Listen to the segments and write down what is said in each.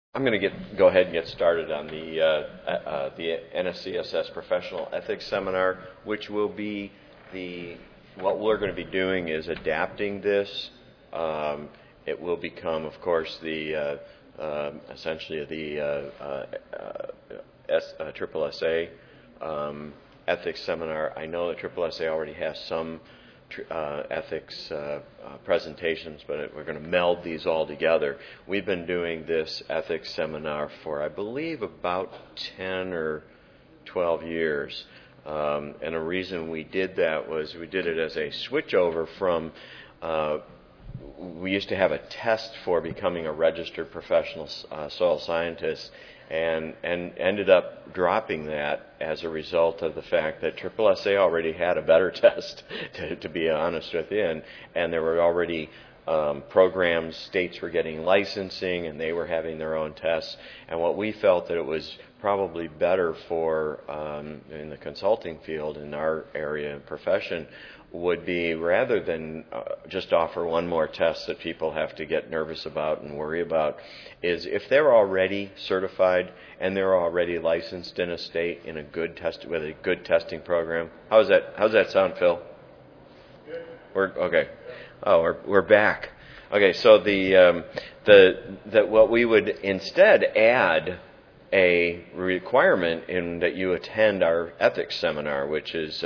I'm going to go ahead and get started on the NSCSS Professional Ethics Seminar, which will be what we're going to be doing is adapting this. It will become, of course, essentially the SSSA Ethics Seminar. I know that SSSA already has some ethics presentations, but we're going to meld these all together. We've been doing this ethics seminar for, I believe, about 10 or 12 years. And the reason we did that was we did it as a switchover from, we used to have a test for becoming a registered professional soil scientist, and ended up dropping that as a result of the fact that SSSA already had a better test, to be honest with you, and there were already programs, states were getting licensing, and they were having their own tests. And what we felt that it was probably better for, in the consulting field, in our area and profession, would be rather than just offer one more test that people have to get nervous about and worry about, is if they're already certified and they're already licensed in a state in a good with a good testing program. How's that sound, Phil? Good. We're okay. Oh, we're back. Okay, so what we would instead add a requirement in that you attend our ethics seminar, which is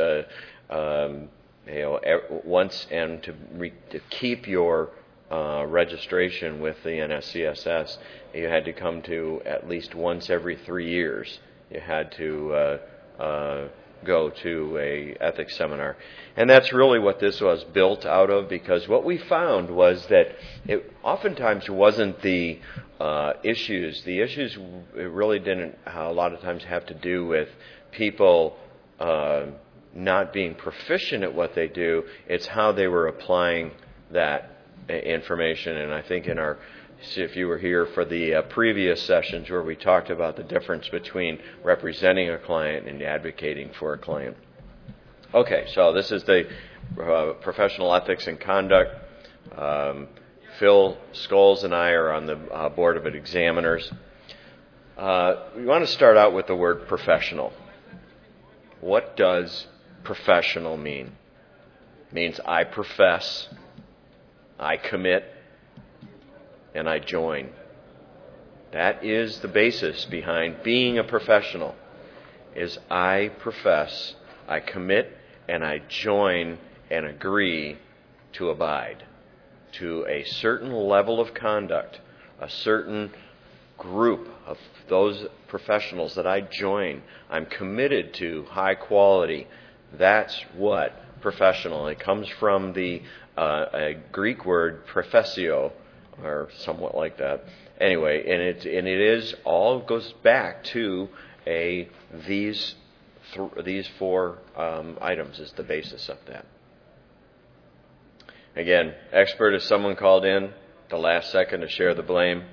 once, and to keep your registration with the NSCSS, you had to come to at least once every 3 years. You had to go to a ethics seminar, and that's really what this was built out of. Because what we found was that it oftentimes wasn't the issues. The issues really didn't a lot of times have to do with people not being proficient at what they do. It's how they were applying that information. And I think if you were here for the previous sessions where we talked about the difference between representing a client and advocating for a client. Okay, so this is the Professional Ethics and Conduct. Phil Scholes and I are on the board of examiners. We want to start out with the word professional. What does professional mean? It means I profess, I commit, and I join. That is the basis behind being a professional, is I profess, I commit, and I join and agree to abide to a certain level of conduct, a certain group of those professionals that I join. I'm committed to high quality. That's what professional. It comes from the a Greek word professio, or somewhat like that. Anyway, and it is all goes back to these four items is the basis of that. Again, expert is someone called in at the last second to share the blame.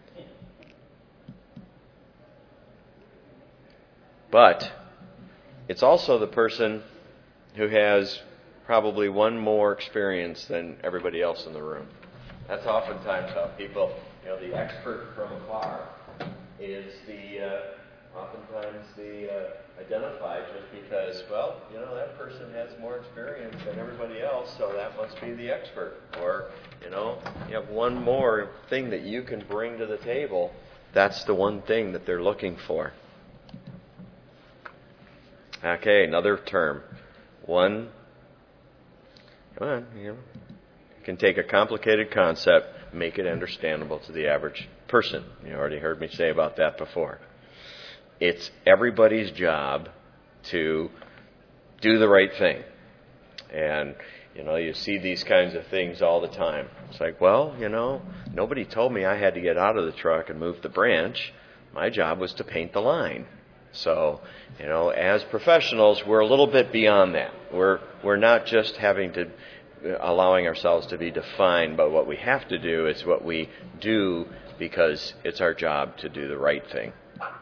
But it's also the person who has probably one more experience than everybody else in the room. That's oftentimes how people, the expert from afar is oftentimes identified just because, that person has more experience than everybody else, so that must be the expert. Or, you have one more thing that you can bring to the table. That's the one thing that they're looking for. Okay, another term. You can take a complicated concept, make it understandable to the average person. You already heard me say about that before. It's everybody's job to do the right thing. And, you see these kinds of things all the time. It's like, nobody told me I had to get out of the truck and move the branch. My job was to paint the line. So, as professionals, we're a little bit beyond that. We're not just allowing ourselves to be defined by what we have to do. It's what we do because it's our job to do the right thing.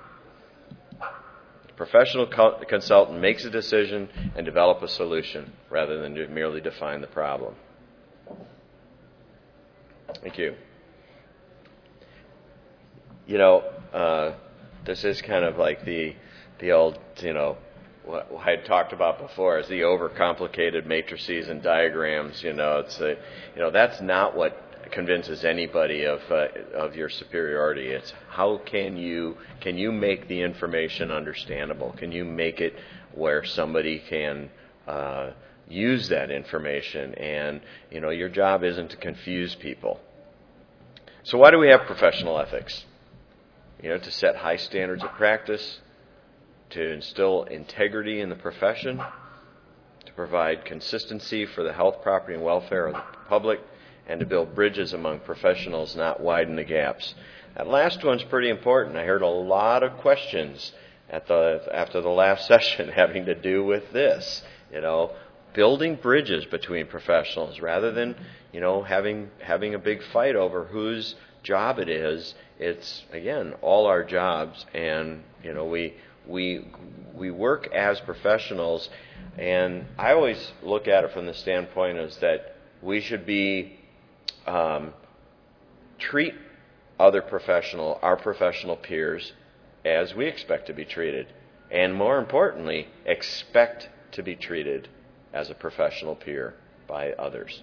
The professional consultant makes a decision and develop a solution rather than merely define the problem. Thank you. This is kind of like the old, what I had talked about before is the overcomplicated matrices and diagrams. That's not what convinces anybody of your superiority. It's how can you make the information understandable? Can you make it where somebody can use that information? And your job isn't to confuse people. So why do we have professional ethics? To set high standards of practice, to instill integrity in the profession, to provide consistency for the health, property, and welfare of the public, and to build bridges among professionals, not widen the gaps. That last one's pretty important. I heard a lot of questions after the last session having to do with this. Building bridges between professionals rather than having a big fight over whose job it is. It's again all our jobs, and we work as professionals. And I always look at it from the standpoint is that we should be treat our professional peers as we expect to be treated, and more importantly, expect to be treated as a professional peer by others.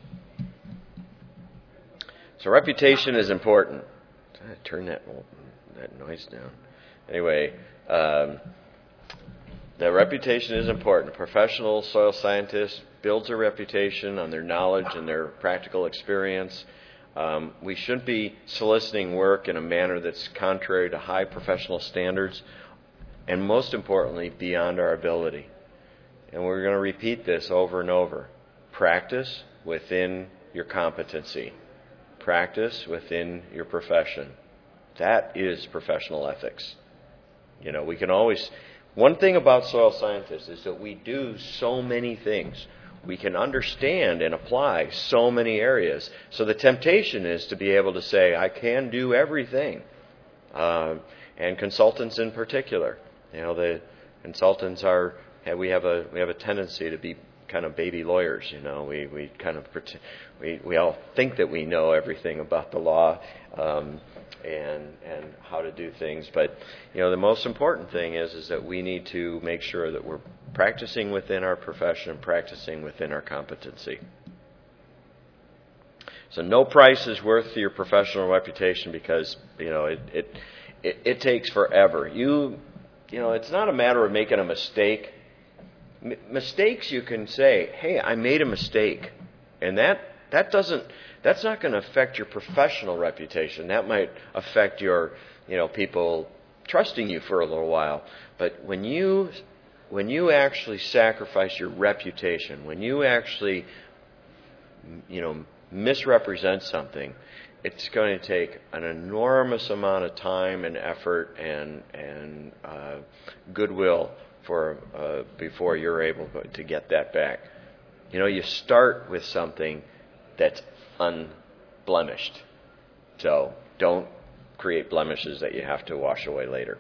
So reputation is important. Turn that noise down. Anyway, the reputation is important. A professional soil scientist builds a reputation on their knowledge and their practical experience. We shouldn't be soliciting work in a manner that's contrary to high professional standards, and most importantly, beyond our ability. And we're going to repeat this over and over. Practice within your competency. Practice within your profession. That is professional ethics. We can always... One thing about soil scientists is that we do so many things. We can understand and apply so many areas. So the temptation is to be able to say, I can do everything. And consultants in particular. The consultants we have a tendency to be kind of baby lawyers. We kind of pretend, we all think that we know everything about the law and how to do things. But the most important thing is that we need to make sure that we're practicing within our profession, practicing within our competency. So no price is worth your professional reputation because it takes forever. It's not a matter of making a mistake. Mistakes you can say, hey, I made a mistake, and that's not going to affect your professional reputation. That might affect your people trusting you for a little while. But when you actually sacrifice your reputation, when you actually misrepresent something, it's going to take an enormous amount of time and effort and goodwill before you're able to get that back. You start with something that's unblemished. So don't create blemishes that you have to wash away later.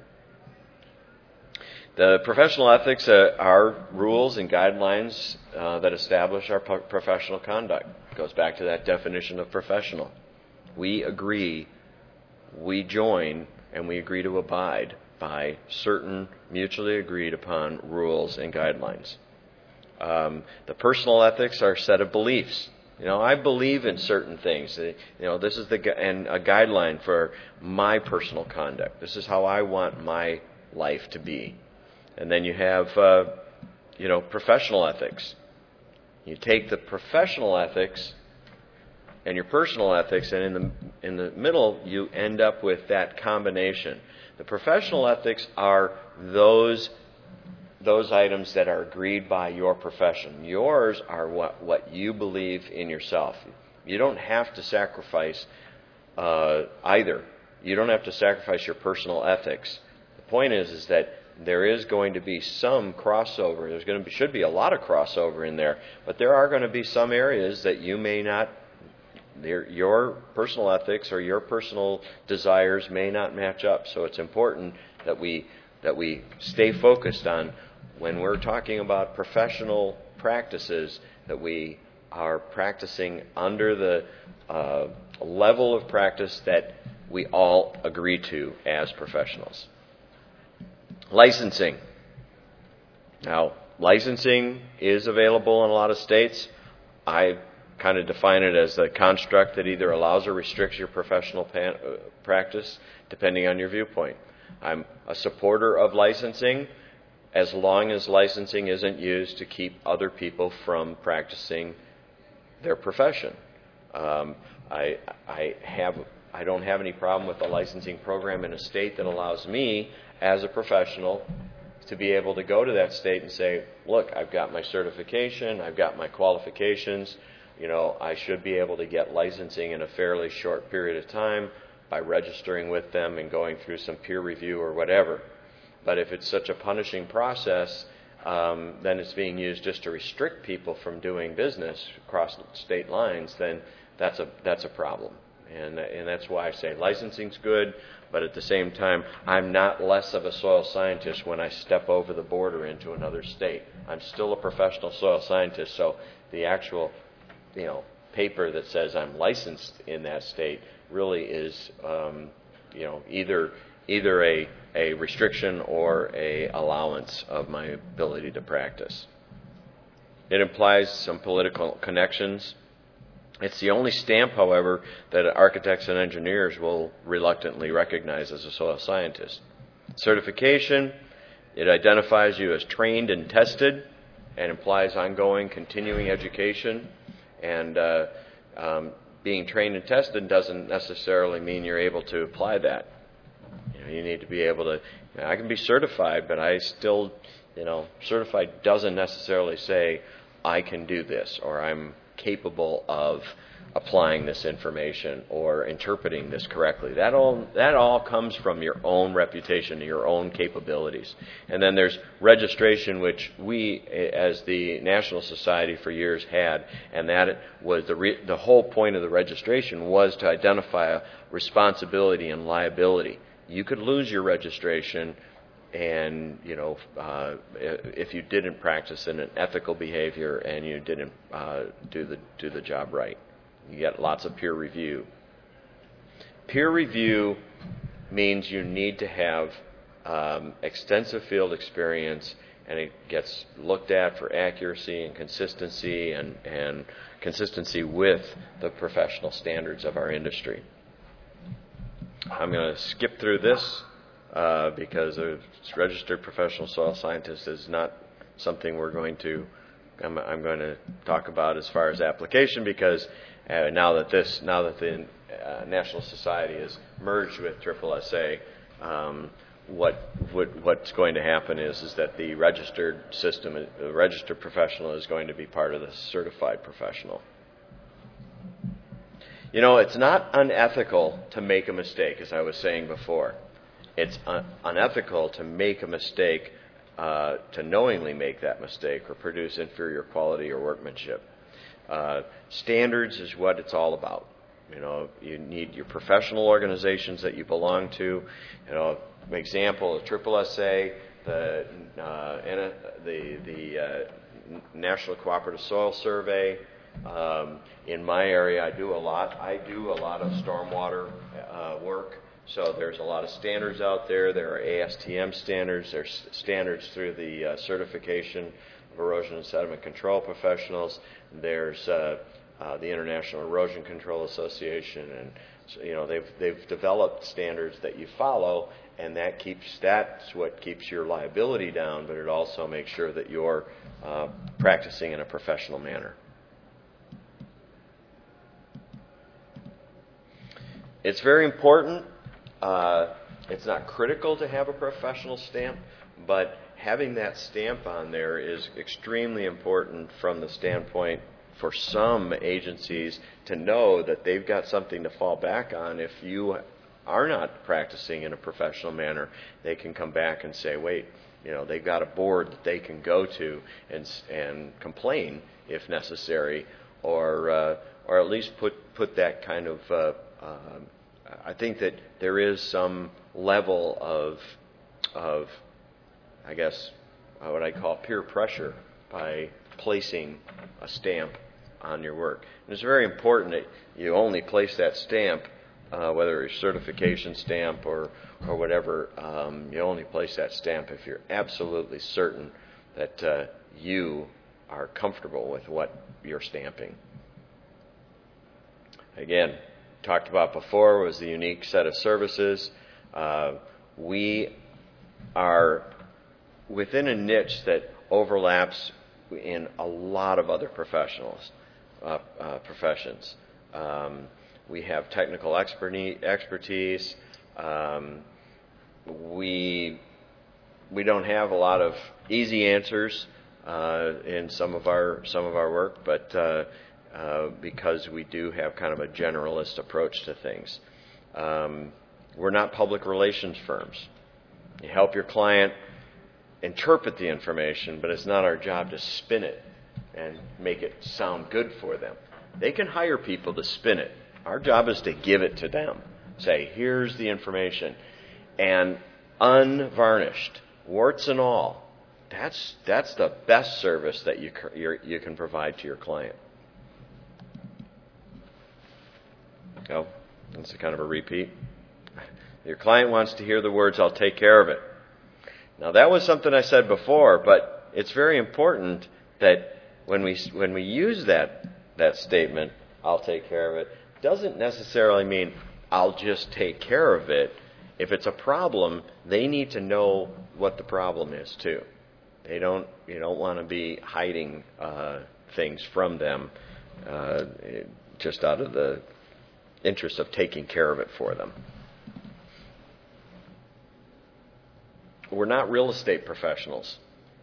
The professional ethics are rules and guidelines that establish our professional conduct. It goes back to that definition of professional. We agree, we join, and we agree to abide by certain mutually agreed upon rules and guidelines. The personal ethics are a set of beliefs. I believe in certain things. This is a guideline for my personal conduct. This is how I want my life to be. And then you have, professional ethics. You take the professional ethics and your personal ethics, and in the middle, you end up with that combination. The professional ethics are those items that are agreed by your profession. Yours are what you believe in yourself. You don't have to sacrifice either. You don't have to sacrifice your personal ethics. The point is that there is going to be some crossover. Should be a lot of crossover in there, but there are going to be some areas that you may not. Your personal ethics or your personal desires may not match up. So it's important that we stay focused on when we're talking about professional practices, that we are practicing under the level of practice that we all agree to as professionals. Licensing. Now, licensing is available in a lot of states. I kind of define it as a construct that either allows or restricts your professional practice, depending on your viewpoint. I'm a supporter of licensing as long as licensing isn't used to keep other people from practicing their profession. I don't have any problem with the licensing program in a state that allows me, as a professional, to be able to go to that state and say, look, I've got my certification, I've got my qualifications, I should be able to get licensing in a fairly short period of time by registering with them and going through some peer review or whatever. But if it's such a punishing process, then it's being used just to restrict people from doing business across state lines, then that's a problem. And that's why I say licensing's good, but at the same time, I'm not less of a soil scientist when I step over the border into another state. I'm still a professional soil scientist, so the actual, paper that says I'm licensed in that state really is, either a restriction or a allowance of my ability to practice. It implies some political connections. It's the only stamp, however, that architects and engineers will reluctantly recognize as a soil scientist. Certification, it identifies you as trained and tested and implies ongoing, continuing education. And being trained and tested doesn't necessarily mean you're able to apply that. You need to be able to, I can be certified, but I still, certified doesn't necessarily say I can do this or I'm capable of applying this information or interpreting this correctly. That all comes from your own reputation, your own capabilities. And then there's registration, which we, as the National Society for years had, and that was the whole point of the registration was to identify a responsibility and liability. You could lose your registration and, if you didn't practice in an ethical behavior and you didn't do the job right. You get lots of peer review. Peer review means you need to have extensive field experience, and it gets looked at for accuracy and consistency consistency with the professional standards of our industry. I'm going to skip through this because a registered professional soil scientist is not something I'm going to talk about as far as application, because now that the National Society is merged with SSSA, what's going to happen is that the registered system, the registered professional, is going to be part of the certified professional. It's not unethical to make a mistake, as I was saying before. It's unethical to make a mistake, to knowingly make that mistake or produce inferior quality or workmanship. Standards is what it's all about. You need your professional organizations that you belong to. An example, the SSSA, the National Cooperative Soil Survey. In my area, I do a lot of stormwater work. So there's a lot of standards out there. There are ASTM standards. There's standards through the certification of erosion and sediment control professionals. There's the International Erosion Control Association, and they've developed standards that you follow, and that's what keeps your liability down. But it also makes sure that you're practicing in a professional manner. It's very important. It's not critical to have a professional stamp, but having that stamp on there is extremely important from the standpoint for some agencies to know that they've got something to fall back on. If you are not practicing in a professional manner, they can come back and say, wait, they've got a board that they can go to and complain if necessary, or at least put that kind of I think that there is some level of I guess what I call peer pressure by placing a stamp on your work. And it's very important that you only place that stamp whether it's certification stamp or whatever, you only place that stamp if you're absolutely certain that you are comfortable with what you're stamping. Again, talked about before was the unique set of services. We are within a niche that overlaps in a lot of other professions. We have technical expertise. We don't have a lot of easy answers in some of our work, but because we do have kind of a generalist approach to things. We're not public relations firms. You help your client interpret the information, but it's not our job to spin it and make it sound good for them. They can hire people to spin it. Our job is to give it to them. Say, here's the information. And unvarnished, warts and all. That's the best service that you can provide to your client. Oh, that's a kind of a repeat. Your client wants to hear the words, "I'll take care of it." Now, that was something I said before, but it's very important that when we use that statement, "I'll take care of it," doesn't necessarily mean I'll just take care of it. If it's a problem, they need to know what the problem is too. You don't want to be hiding things from them just out of the interest of taking care of it for them. We're not real estate professionals.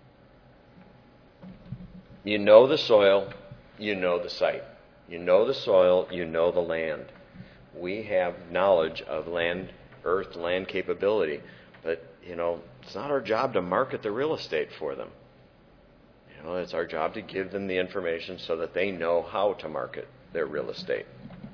You know the soil, you know the site. You know the soil, you know the land. We have knowledge of earth land capability, but it's not our job to market the real estate for them. It's our job to give them the information so that they know how to market their real estate.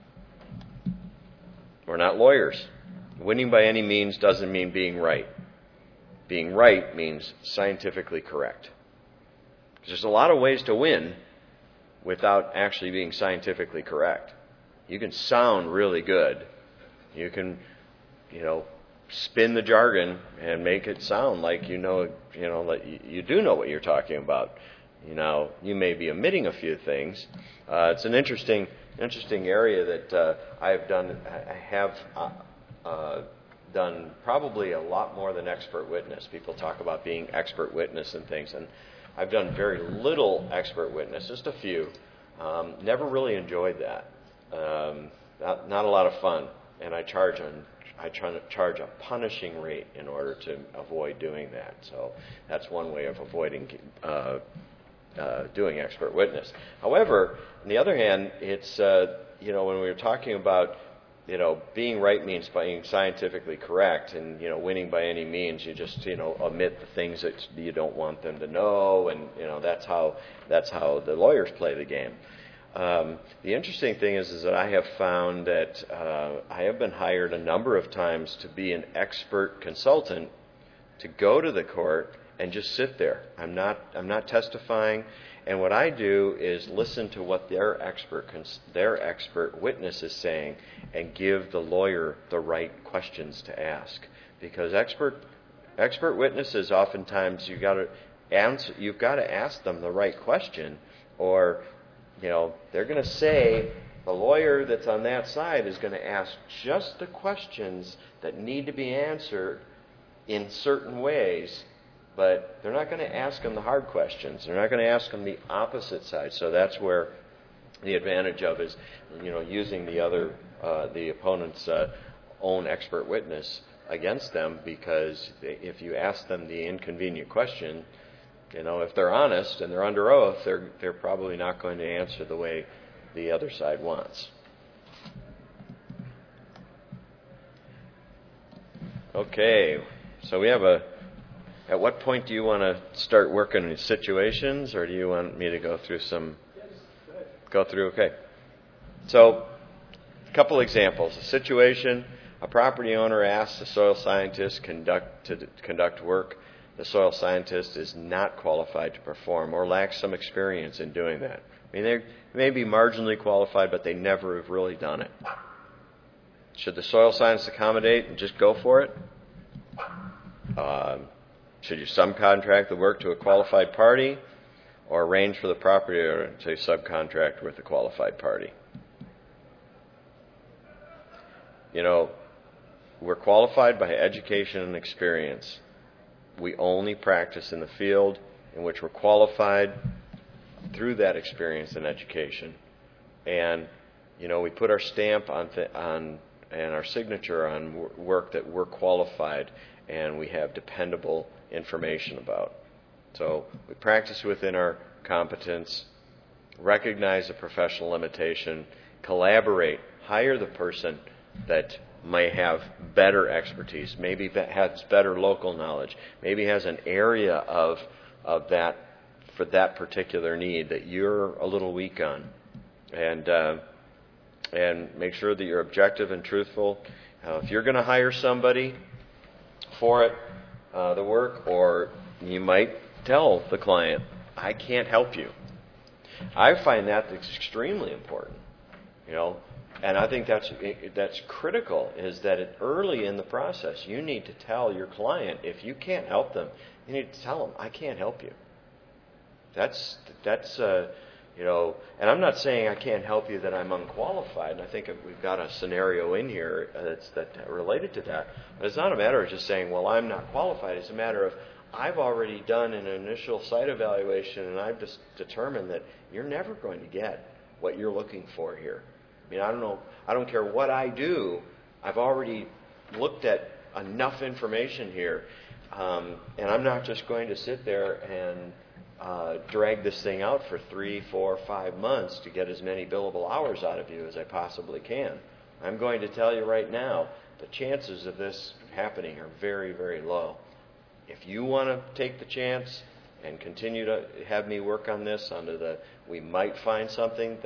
We're not lawyers. Winning by any means doesn't mean being right. Being right means scientifically correct. There's a lot of ways to win without actually being scientifically correct. You can sound really good. You can, spin the jargon and make it sound like like you do know what you're talking about. You may be omitting a few things. It's an interesting area that I have done probably a lot more than expert witness. People talk about being expert witness and things, and I've done very little expert witness, just a few. Never really enjoyed that. Not a lot of fun, and I try to charge a punishing rate in order to avoid doing that. So that's one way of avoiding doing expert witness. However, on the other hand, it's when we were talking about being right means being scientifically correct, and winning by any means, you just omit the things that you don't want them to know, and that's how the lawyers play the game. The interesting thing is that I have found that I have been hired a number of times to be an expert consultant to go to the court and just sit there. I'm not testifying, and what I do is listen to what their expert witness is saying and give the lawyer the right questions to ask. Because expert witnesses, oftentimes you've got to ask them the right question, or they're going to say, the lawyer that's on that side is going to ask just the questions that need to be answered in certain ways, but they're not going to ask them the hard questions. They're not going to ask them the opposite side. So that's where the advantage of is, using the opponent's own expert witness against them, because if you ask them the inconvenient question, if they're honest and they're under oath, they're probably not going to answer the way the other side wants. Okay, so we have at what point do you want to start working in situations, or do you want me to go through Okay. So, a couple examples. A situation, a property owner asks a soil scientist to conduct work the soil scientist is not qualified to perform or lacks some experience in doing that. I mean, they may be marginally qualified, but they never have really done it. Should the soil science accommodate and just go for it? Should you subcontract the work to a qualified party or arrange for the property owner to subcontract with a qualified party? You know, we're qualified by education and experience. We only practice in the field in which we're qualified through that experience and education. And, you know, we put our stamp on and our signature on work that we're qualified and we have dependable information about. So we practice within our competence, recognize the professional limitation, collaborate, hire the person that may have better expertise, maybe has better local knowledge, maybe has an area of that for that particular need that you're a little weak on, and make sure that you're objective and truthful. If you're going to hire somebody for it, the work, or you might tell the client, I can't help you. I find that extremely important, you know, and I think that's critical, is that early in the process you need to tell your client, if you can't help them, you need to tell them, I can't help you. That's you know, and I'm not saying I can't help you that I'm unqualified, and I think we've got a scenario in here that's related to that. But it's not a matter of just saying, well, I'm not qualified. It's a matter of, I've already done an initial site evaluation, and I've just determined that you're never going to get what you're looking for here. I mean, I don't care what I do. I've already looked at enough information here, and I'm not just going to sit there and drag this thing out for 3, 4, 5 months to get as many billable hours out of you as I possibly can. I'm going to tell you right now, the chances of this happening are very, very low. If you want to take the chance and continue to have me work on this under the, we might find something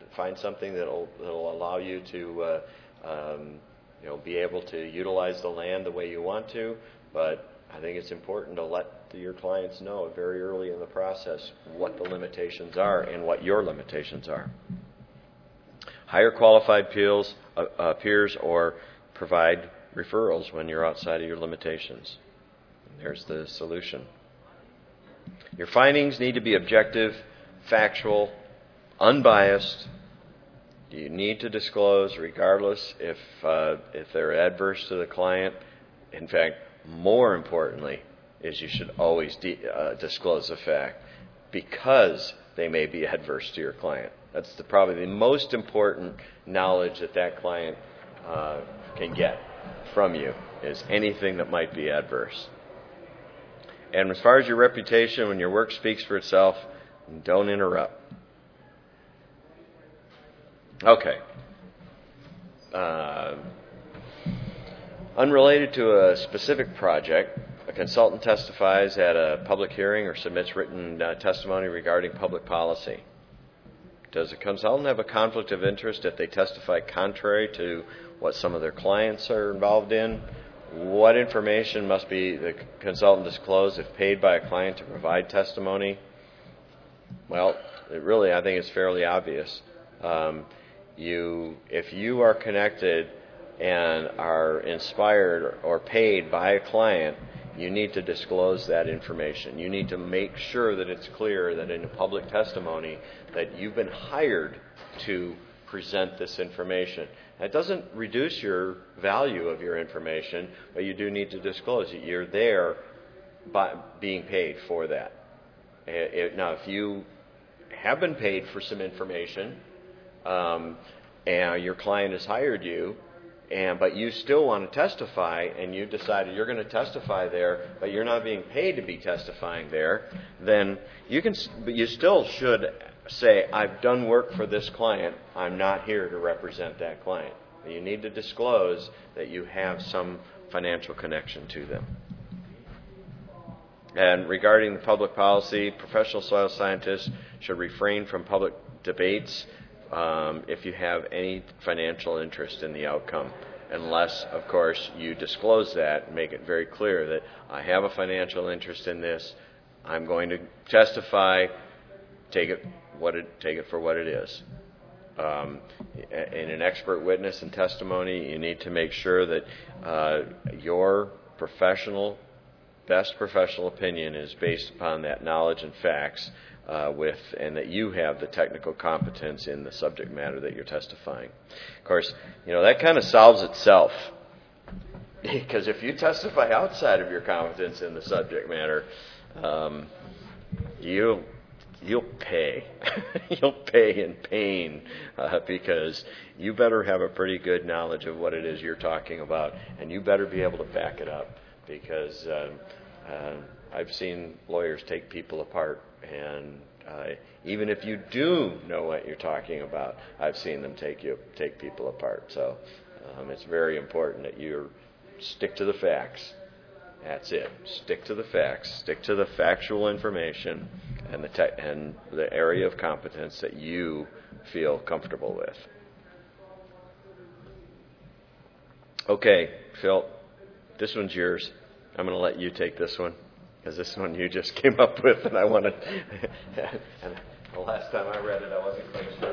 that'll allow you to be able to utilize the land the way you want to, but I think it's important to let your clients know very early in the process what the limitations are and what your limitations are. Hire qualified peers or provide referrals when you're outside of your limitations. There's the solution. Your findings need to be objective, factual, unbiased. You need to disclose regardless if they're adverse to the client. In fact, more importantly, is you should always disclose the fact, because they may be adverse to your client. That's probably the most important knowledge that client can get from you, is anything that might be adverse. And as far as your reputation, when your work speaks for itself, don't interrupt. Okay. Unrelated to a specific project, a consultant testifies at a public hearing or submits written testimony regarding public policy. Does a consultant have a conflict of interest if they testify contrary to what some of their clients are involved in? What information must be the consultant disclose if paid by a client to provide testimony? Well, I think it's fairly obvious. If you are connected and are inspired or paid by a client, you need to disclose that information. You need to make sure that it's clear that in a public testimony that you've been hired to present this information. That doesn't reduce your value of your information, but you do need to disclose it. You're there by being paid for that. Now, if you have been paid for some information and your client has hired you, but you still want to testify, and you decided you're going to testify there, but you're not being paid to be testifying there, then you still should say, I've done work for this client. I'm not here to represent that client. You need to disclose that you have some financial connection to them. And regarding the public policy, professional soil scientists should refrain from public debates if you have any financial interest in the outcome, unless, of course, you disclose that and make it very clear that I have a financial interest in this. I'm going to testify. Take it for what it is. in an expert witness and testimony, you need to make sure that your best professional opinion is based upon that knowledge and facts, and that you have the technical competence in the subject matter that you're testifying. Of course, that kind of solves itself. Because if you testify outside of your competence in the subject matter, you'll pay. You'll pay in pain, because you better have a pretty good knowledge of what it is you're talking about, and you better be able to back it up, because I've seen lawyers take people apart, and even if you do know what you're talking about, I've seen them take people apart. So it's very important that you stick to the facts. That's it. Stick to the facts. Stick to the factual information and the area of competence that you feel comfortable with. Okay, Phil, this one's yours. I'm going to let you take this one, because this one you just came up with, and I wanted. And the last time I read it, I wasn't quite sure.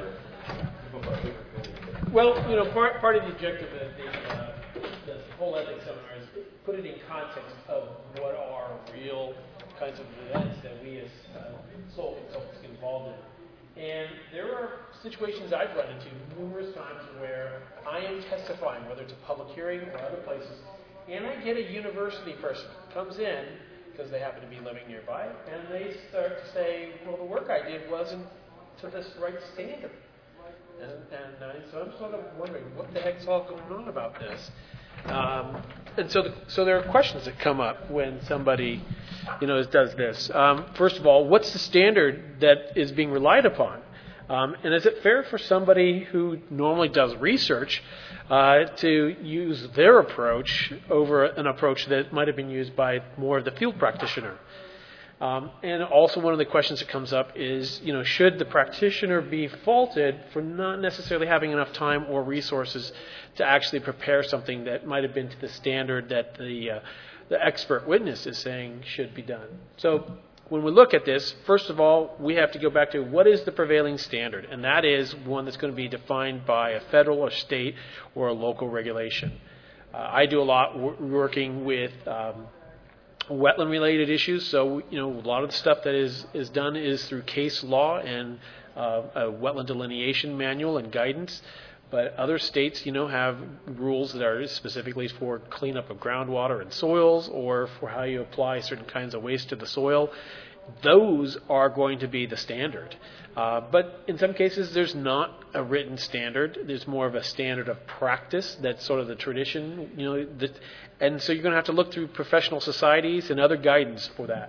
Well, part of the objective of the whole ethics seminar is put it in context of what are real kinds of events that we as SOIL consultants get involved in. And there are situations I've run into numerous times where I am testifying, whether it's a public hearing or other places, and I get a university person comes in because they happen to be living nearby, and they start to say, well, the work I did wasn't to this right standard. And so I'm sort of wondering what the heck's all going on about this. And so there are questions that come up when somebody, does this. First of all, what's the standard that is being relied upon? And is it fair for somebody who normally does research to use their approach over an approach that might have been used by more of the field practitioner? And also one of the questions that comes up is, should the practitioner be faulted for not necessarily having enough time or resources to actually prepare something that might have been to the standard that the expert witness is saying should be done? So when we look at this, first of all, we have to go back to what is the prevailing standard, and that is one that's going to be defined by a federal or state or a local regulation. I do a lot working with wetland-related issues, so a lot of the stuff that is done is through case law and a wetland delineation manual and guidance. But other states, have rules that are specifically for cleanup of groundwater and soils, or for how you apply certain kinds of waste to the soil. Those are going to be the standard. But in some cases, there's not a written standard. There's more of a standard of practice. That's sort of the tradition, and so you're going to have to look through professional societies and other guidance for that.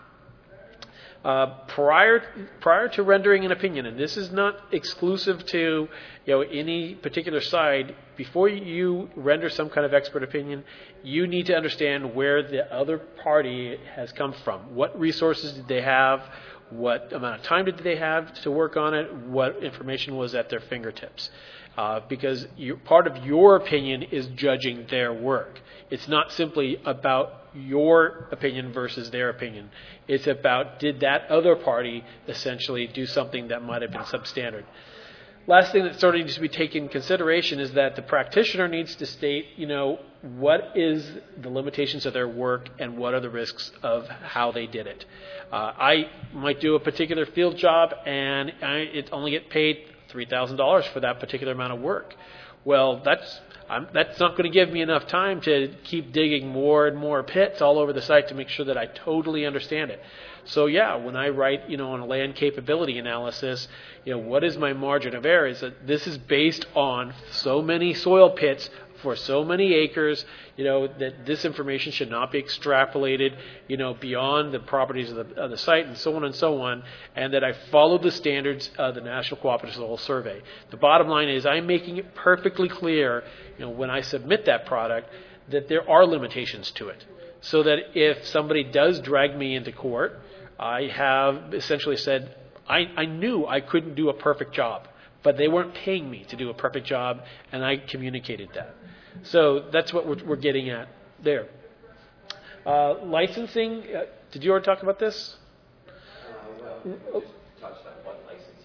Prior to rendering an opinion, and this is not exclusive to any particular side, before you render some kind of expert opinion, you need to understand where the other party has come from. What resources did they have? What amount of time did they have to work on it? What information was at their fingertips? Because part of your opinion is judging their work. It's not simply about your opinion versus their opinion. It's about, did that other party essentially do something that might have been substandard? Last thing that sort of needs to be taken into consideration is that the practitioner needs to state, what is the limitations of their work and what are the risks of how they did it. I might do a particular field job and it only get paid $3,000 for that particular amount of work. Well, that's not going to give me enough time to keep digging more and more pits all over the site to make sure that I totally understand it. So when I write, on a land capability analysis, what is my margin of error? Is that this is based on so many soil pits for so many acres, that this information should not be extrapolated, beyond the properties of the site and so on, and that I follow the standards of the National Cooperative Soil Survey. The bottom line is I'm making it perfectly clear, when I submit that product, that there are limitations to it. So that if somebody does drag me into court, I have essentially said, I knew I couldn't do a perfect job, but they weren't paying me to do a perfect job, and I communicated that. So that's what we're getting at there. Licensing, did you already talk about this? Well, we just touched on what licensing is.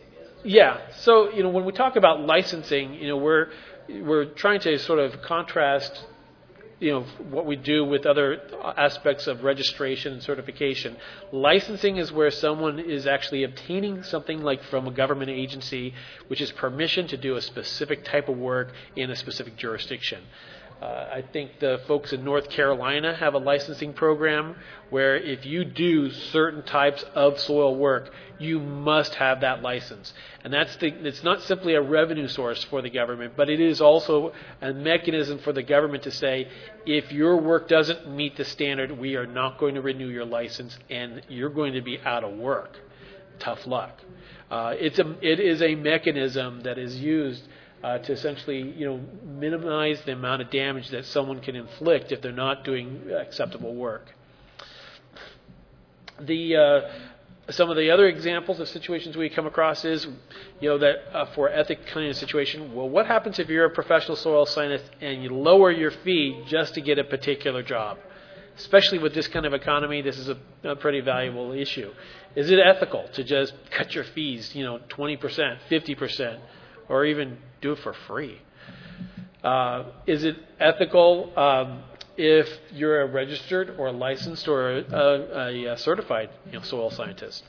Yeah. So, when we talk about licensing, we're trying to sort of contrast, what we do with other aspects of registration and certification. Licensing is where someone is actually obtaining something like from a government agency, which is permission to do a specific type of work in a specific jurisdiction. I think the folks in North Carolina have a licensing program where if you do certain types of soil work, you must have that license. And it's not simply a revenue source for the government, but it is also a mechanism for the government to say, if your work doesn't meet the standard, we are not going to renew your license and you're going to be out of work. Tough luck. It is a mechanism that is used to essentially, minimize the amount of damage that someone can inflict if they're not doing acceptable work. Some of the other examples of situations we come across is, that for ethic kind of situation, well, what happens if you're a professional soil scientist and you lower your fee just to get a particular job? Especially with this kind of economy, this is a pretty valuable issue. Is it ethical to just cut your fees, 20%, 50%, or even do it for free? Is it ethical if you're a registered or a licensed or a certified soil scientist?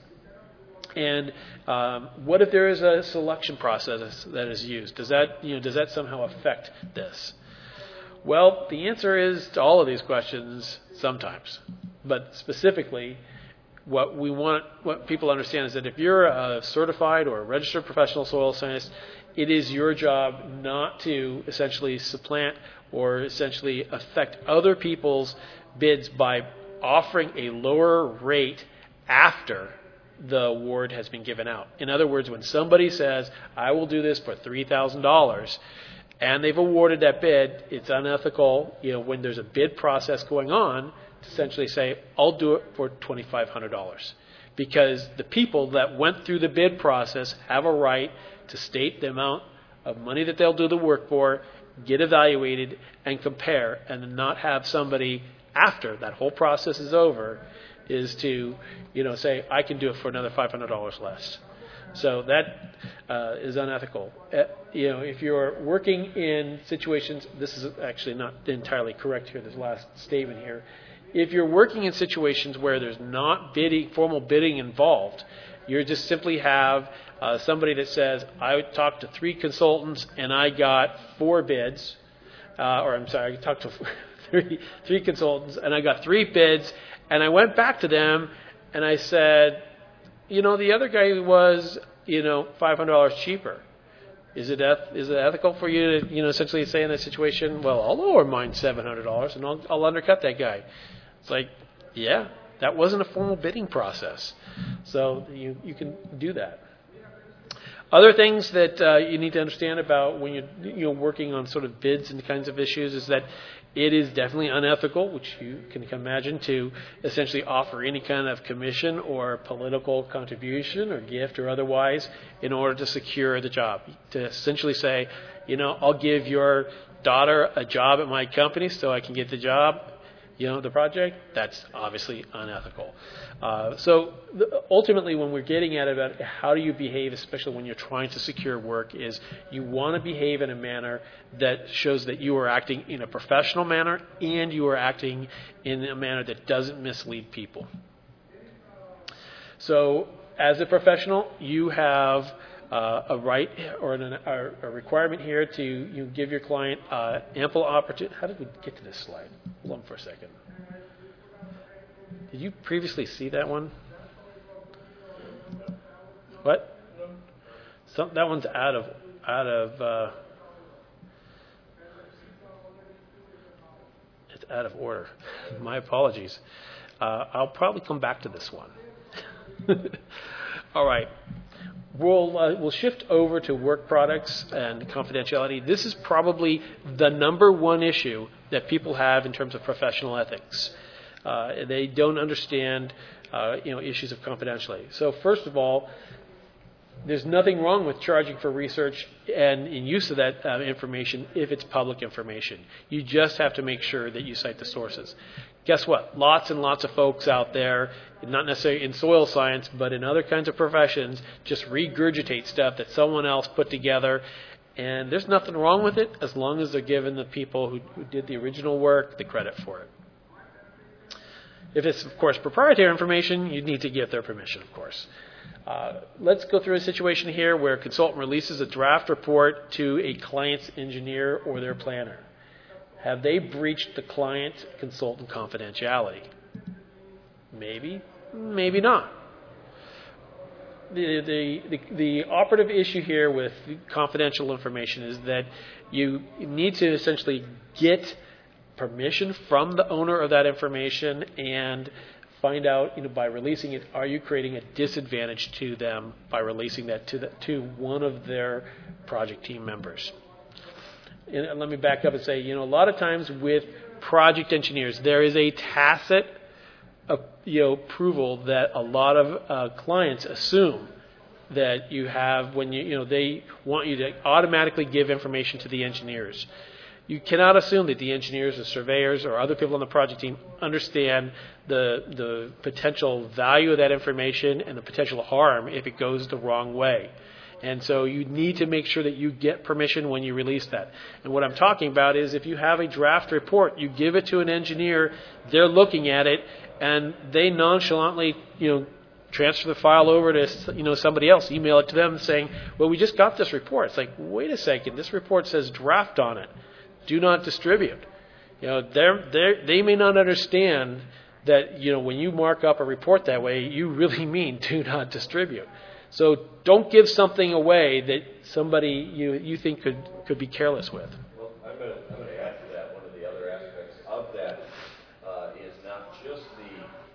And what if there is a selection process that is used? Does that somehow affect this? Well, the answer is to all of these questions sometimes, but specifically, what people understand is that if you're a certified or a registered professional soil scientist, it is your job not to essentially supplant or essentially affect other people's bids by offering a lower rate after the award has been given out. In other words, when somebody says, I will do this for $3,000, and they've awarded that bid, it's unethical, when there's a bid process going on, to essentially say, I'll do it for $2,500. Because the people that went through the bid process have a right to state the amount of money that they'll do the work for, get evaluated, and compare, and not have somebody, after that whole process is over, is to, say, I can do it for another $500 less. So that is unethical. If you're working in situations, this is actually not entirely correct here, this last statement here. If you're working in situations where there's not formal bidding involved, you just simply have somebody that says, I talked to 3 consultants and I got 4 bids, I talked to three consultants and I got 3 bids, and I went back to them and I said, the other guy was, $500 cheaper. Is it ethical for you to, essentially say in that situation, well, I'll lower mine $700 and I'll undercut that guy? It's like, yeah, that wasn't a formal bidding process. So you can do that. Other things that you need to understand about when you're working on sort of bids and kinds of issues is that it is definitely unethical, which you can imagine, to essentially offer any kind of commission or political contribution or gift or otherwise in order to secure the job. To essentially say, I'll give your daughter a job at my company so I can get the job, the project, that's obviously unethical. Ultimately, when we're getting at it about how do you behave, especially when you're trying to secure work, is you want to behave in a manner that shows that you are acting in a professional manner and you are acting in a manner that doesn't mislead people. So as a professional, you have a right or a requirement here to give your client ample opportunity. How did we get to this slide? Hold on for a second. Did you previously see that one? What? That one's out of. It's out of order. My apologies. I'll probably come back to this one. All right. We'll shift over to work products and confidentiality. This is probably the number one issue that people have in terms of professional ethics. They don't understand, issues of confidentiality. So first of all, there's nothing wrong with charging for research and in use of that information if it's public information. You just have to make sure that you cite the sources. Guess what? Lots and lots of folks out there, not necessarily in soil science, but in other kinds of professions, just regurgitate stuff that someone else put together. And there's nothing wrong with it as long as they're giving the people who did the original work the credit for it. If it's, of course, proprietary information, you need to give their permission, of course. Let's go through a situation here where a consultant releases a draft report to a client's engineer or their planner. Have they breached the client-consultant confidentiality? Maybe, maybe not. The operative issue here with confidential information is that you need to essentially get permission from the owner of that information and find out, by releasing it, are you creating a disadvantage to them by releasing that to one of their project team members? And let me back up and say, a lot of times with project engineers, there is a tacit approval that a lot of clients assume that you have when they want you to automatically give information to the engineers. You cannot assume that the engineers or surveyors or other people on the project team understand the potential value of that information and the potential harm if it goes the wrong way. And so you need to make sure that you get permission when you release that. And what I'm talking about is if you have a draft report, you give it to an engineer, they're looking at it, and they nonchalantly, transfer the file over to, somebody else, email it to them saying, well, we just got this report. It's like, wait a second, this report says draft on it. Do not distribute. They may not understand that, when you mark up a report that way, you really mean do not distribute. So don't give something away that somebody you think could be careless with. Well, I'm going to add to that. One of the other aspects of that is not just the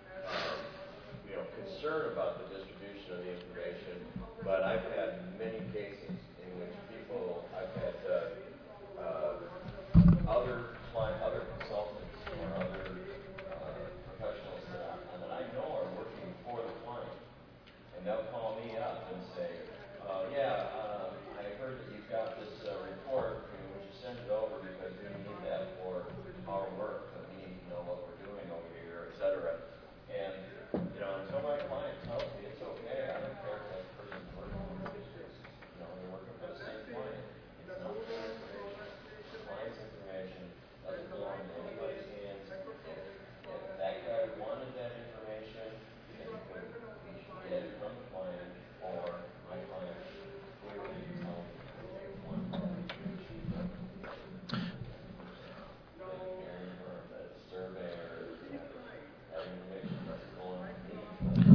concern about the distribution of the information, but I've had many cases in which I've had other consultants or other professionals that I know are working for the client, and they'll call me up and say, I heard that you've got this report, would you send it over because we need that for our work, and we need to know what we're doing over here, et cetera. And, until my client tells me it's okay, I don't care if that person's working for the business. They're working for the same client. It's not their information. The client's information doesn't belong to anybody's hands. If that guy wanted that information, then he should get it from the client, or my client clearly tell me they want that information. That hearing or that surveyor, that information doesn't belong to me.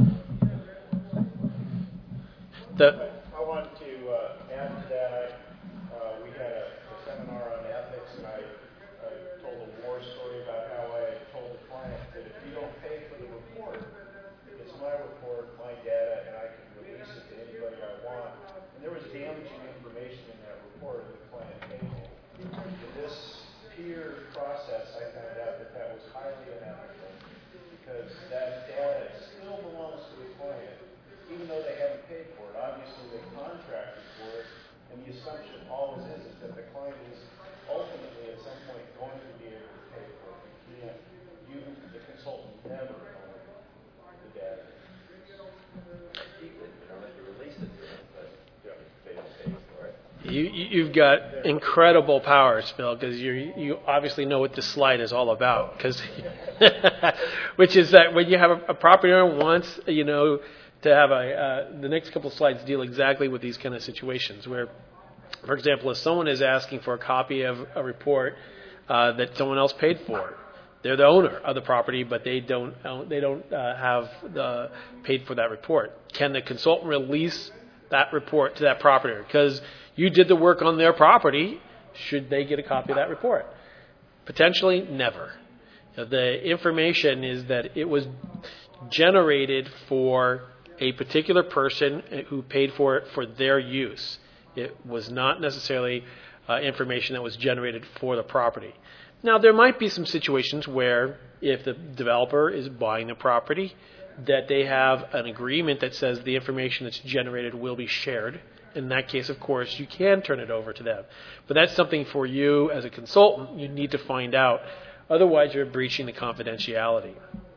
I want to add to that. We had a seminar on ethics, and I told a war story about how I told the client that if you don't pay for the report, it's my report, my data, and I can release it to anybody I want. And there was damaging information in that report, and the client paid me. In this peer process, I found out that was highly unethical because that data still belongs to the client, even though they haven't paid for it. Obviously, they contracted for it, and the assumption always is that the client is ultimately at some point going to be able to pay for it. You, the consultant, never own the data. You don't have to release it to them, but they don't pay for it. You've got incredible powers, Phil, because you obviously know what this slide is all about. Which is that when you have a property owner wants, to have the next couple of slides deal exactly with these kind of situations where, for example, if someone is asking for a copy of a report that someone else paid for, they're the owner of the property, but they don't have paid for that report. Can the consultant release that report to that property owner? Because you did the work on their property, should they get a copy of that report? Potentially, never. The information is that it was generated for a particular person who paid for it for their use. It was not necessarily information that was generated for the property. Now, there might be some situations where if the developer is buying the property, that they have an agreement that says the information that's generated will be shared. In that case, of course, you can turn it over to them. But that's something for you as a consultant you need to find out. Otherwise, you're breaching the confidentiality.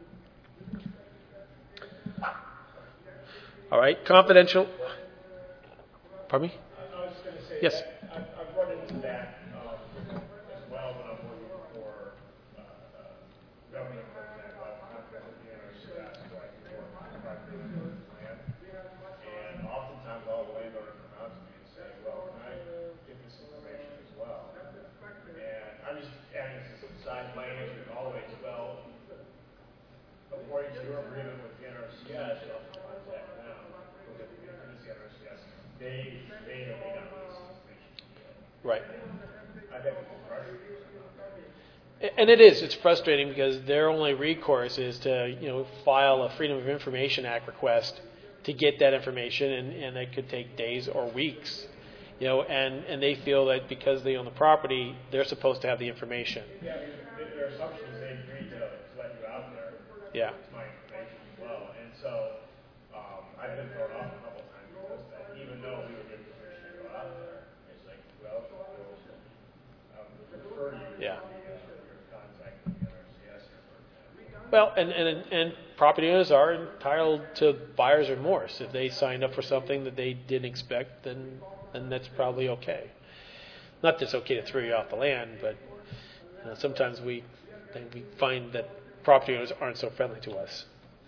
All right, confidential. Pardon me? I was going to say Yes. that I've run into that as well when I'm working for government programs about contract with the NRCS, so I can work on project plan. And oftentimes all the landowners come out to me and say, well, can I get this information as well? And I'm just adding this as a side. My answer is always, well, according to your agreement with the NRCS, you have to contact them. Look at the NRCS. They may or may not release information. Right. I think it's frustrating. And it is. It's frustrating because their only recourse is to, file a Freedom of Information Act request to get that information, and it could take days or weeks. And they feel that because they own the property, they're supposed to have the information. Yeah, I mean, their assumption is they agreed to let you out there. Yeah. It's my information as well. And so I've been thrown off a couple of times because of that. Even though we were given permission to go out there, it's like, well, I'll refer you to your contact with the NRCS. Well, and property owners are entitled to buyer's remorse. If they signed up for something that they didn't expect, then that's probably okay. Not that it's okay to throw you off the land, but sometimes we find that property owners aren't so friendly to us.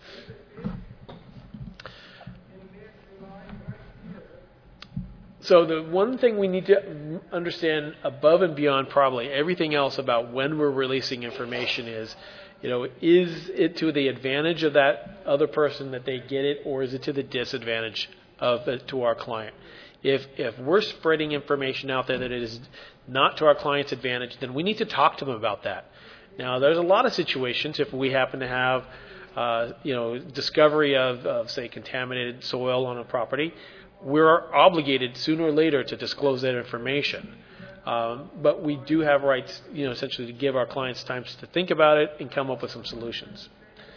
So the one thing we need to understand above and beyond probably everything else about when we're releasing information is it to the advantage of that other person that they get it, or is it to the disadvantage of it to our client? If we're spreading information out there that it is not to our client's advantage, then we need to talk to them about that. Now, there's a lot of situations if we happen to have discovery of say contaminated soil on a property, we're obligated sooner or later to disclose that information. But we do have rights, essentially to give our clients time to think about it and come up with some solutions.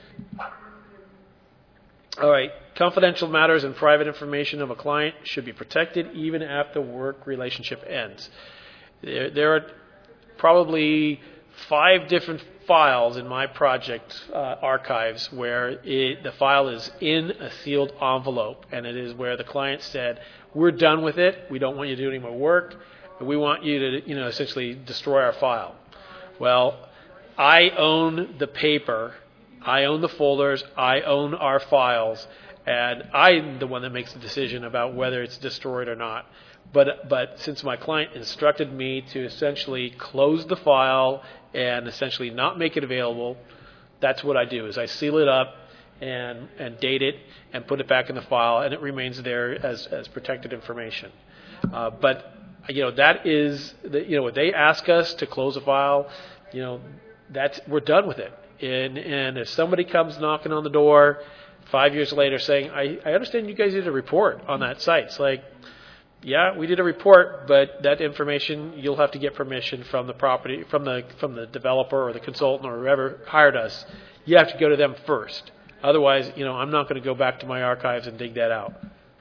All right, confidential matters and private information of a client should be protected even after work relationship ends. There are probably 5 different files in my project archives where the file is in a sealed envelope, and it is where the client said, we're done with it, we don't want you to do any more work, and we want you to essentially destroy our file. Well, I own the paper, I own the folders, I own our files, and I'm the one that makes the decision about whether it's destroyed or not. But since my client instructed me to essentially close the file and essentially not make it available, that's what I do, is I seal it up and date it and put it back in the file, and it remains there as protected information. But that is, when they ask us to close a file, we're done with it. And if somebody comes knocking on the door 5 years later saying, I understand you guys did a report on that site, it's like, yeah, we did a report, but that information you'll have to get permission from the property, from the developer or the consultant or whoever hired us. You have to go to them first. Otherwise, I'm not going to go back to my archives and dig that out.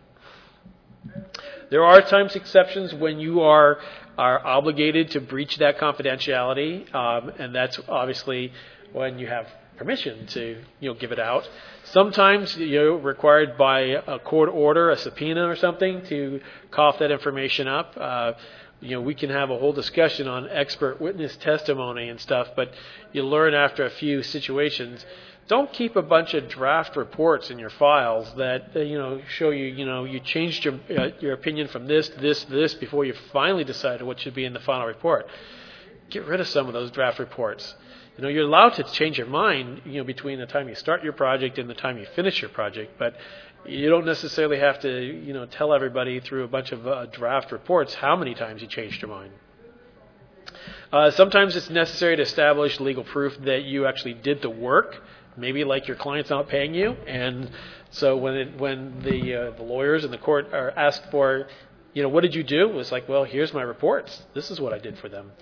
There are times exceptions when you are obligated to breach that confidentiality, and that's obviously when you have permission to give it out. Sometimes required by a court order, a subpoena or something to cough that information up. We can have a whole discussion on expert witness testimony and stuff, but you learn after a few situations, don't keep a bunch of draft reports in your files that show you changed your opinion from this to this to this before you finally decided what should be in the final report. Get rid of some of those draft reports. You're allowed to change your mind, between the time you start your project and the time you finish your project, but you don't necessarily have to, tell everybody through a bunch of draft reports how many times you changed your mind. Sometimes it's necessary to establish legal proof that you actually did the work, maybe like your client's not paying you, and so when the lawyers in the court are asked for, what did you do? It's like, well, here's my reports. This is what I did for them.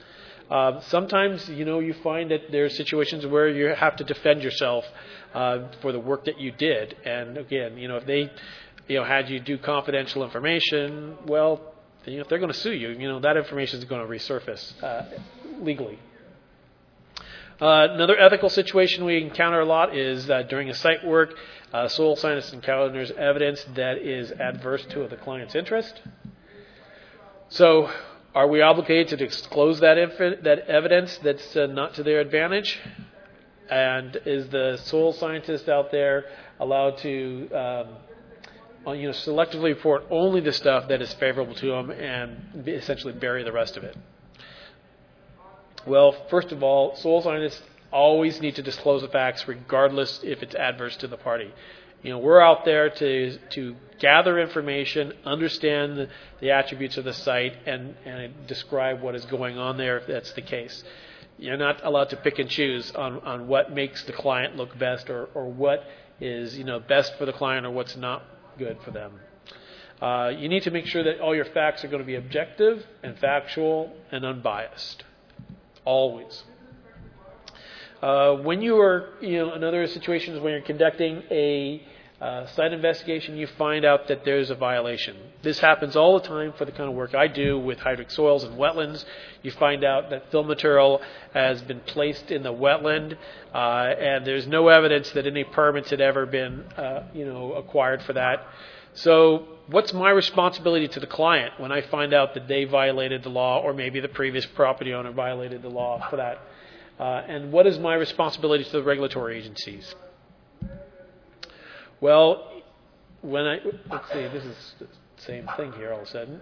Sometimes, you find that there are situations where you have to defend yourself for the work that you did. And again, if they, had you do confidential information, well, if they're going to sue you, that information is going to resurface legally. Another ethical situation we encounter a lot is during a site work, soil scientist encounters evidence that is adverse to the client's interest. So, are we obligated to disclose that evidence that's not to their advantage? And is the soil scientist out there allowed to, selectively report only the stuff that is favorable to them and essentially bury the rest of it? Well, first of all, soil scientists always need to disclose the facts regardless if it's adverse to the party. We're out there to gather information, understand the attributes of the site, and describe what is going on there if that's the case. You're not allowed to pick and choose on what makes the client look best or what is best for the client or what's not good for them. You need to make sure that all your facts are going to be objective and factual and unbiased. Always. When you are, in other situations when you're conducting a site investigation, you find out that there's a violation. This happens all the time for the kind of work I do with hydric soils and wetlands. You find out that fill material has been placed in the wetland, and there's no evidence that any permits had ever been, acquired for that. So what's my responsibility to the client when I find out that they violated the law, or maybe the previous property owner violated the law for that? And what is my responsibility to the regulatory agencies? Well, let's see, this is the same thing here all of a sudden.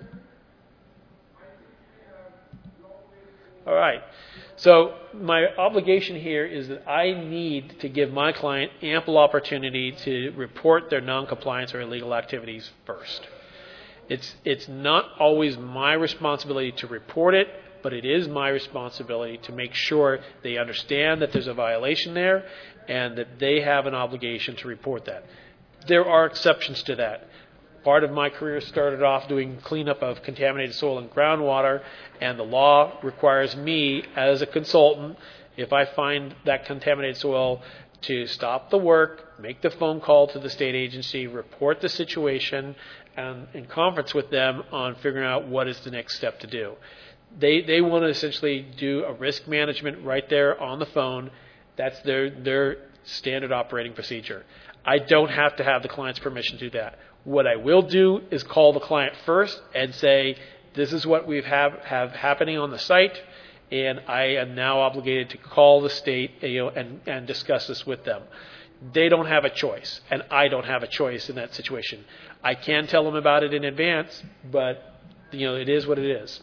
All right. So my obligation here is that I need to give my client ample opportunity to report their noncompliance or illegal activities first. It's not always my responsibility to report it, but it is my responsibility to make sure they understand that there's a violation there and that they have an obligation to report that. There are exceptions to that. Part of my career started off doing cleanup of contaminated soil and groundwater, and the law requires me as a consultant, if I find that contaminated soil, to stop the work, make the phone call to the state agency, report the situation, and in conference with them on figuring out what is the next step to do. They want to essentially do a risk management right there on the phone. That's their standard operating procedure. I don't have to have the client's permission to do that. What I will do is call the client first and say, this is what we have happening on the site, and I am now obligated to call the state and discuss this with them. They don't have a choice, and I don't have a choice in that situation. I can tell them about it in advance, but it is what it is.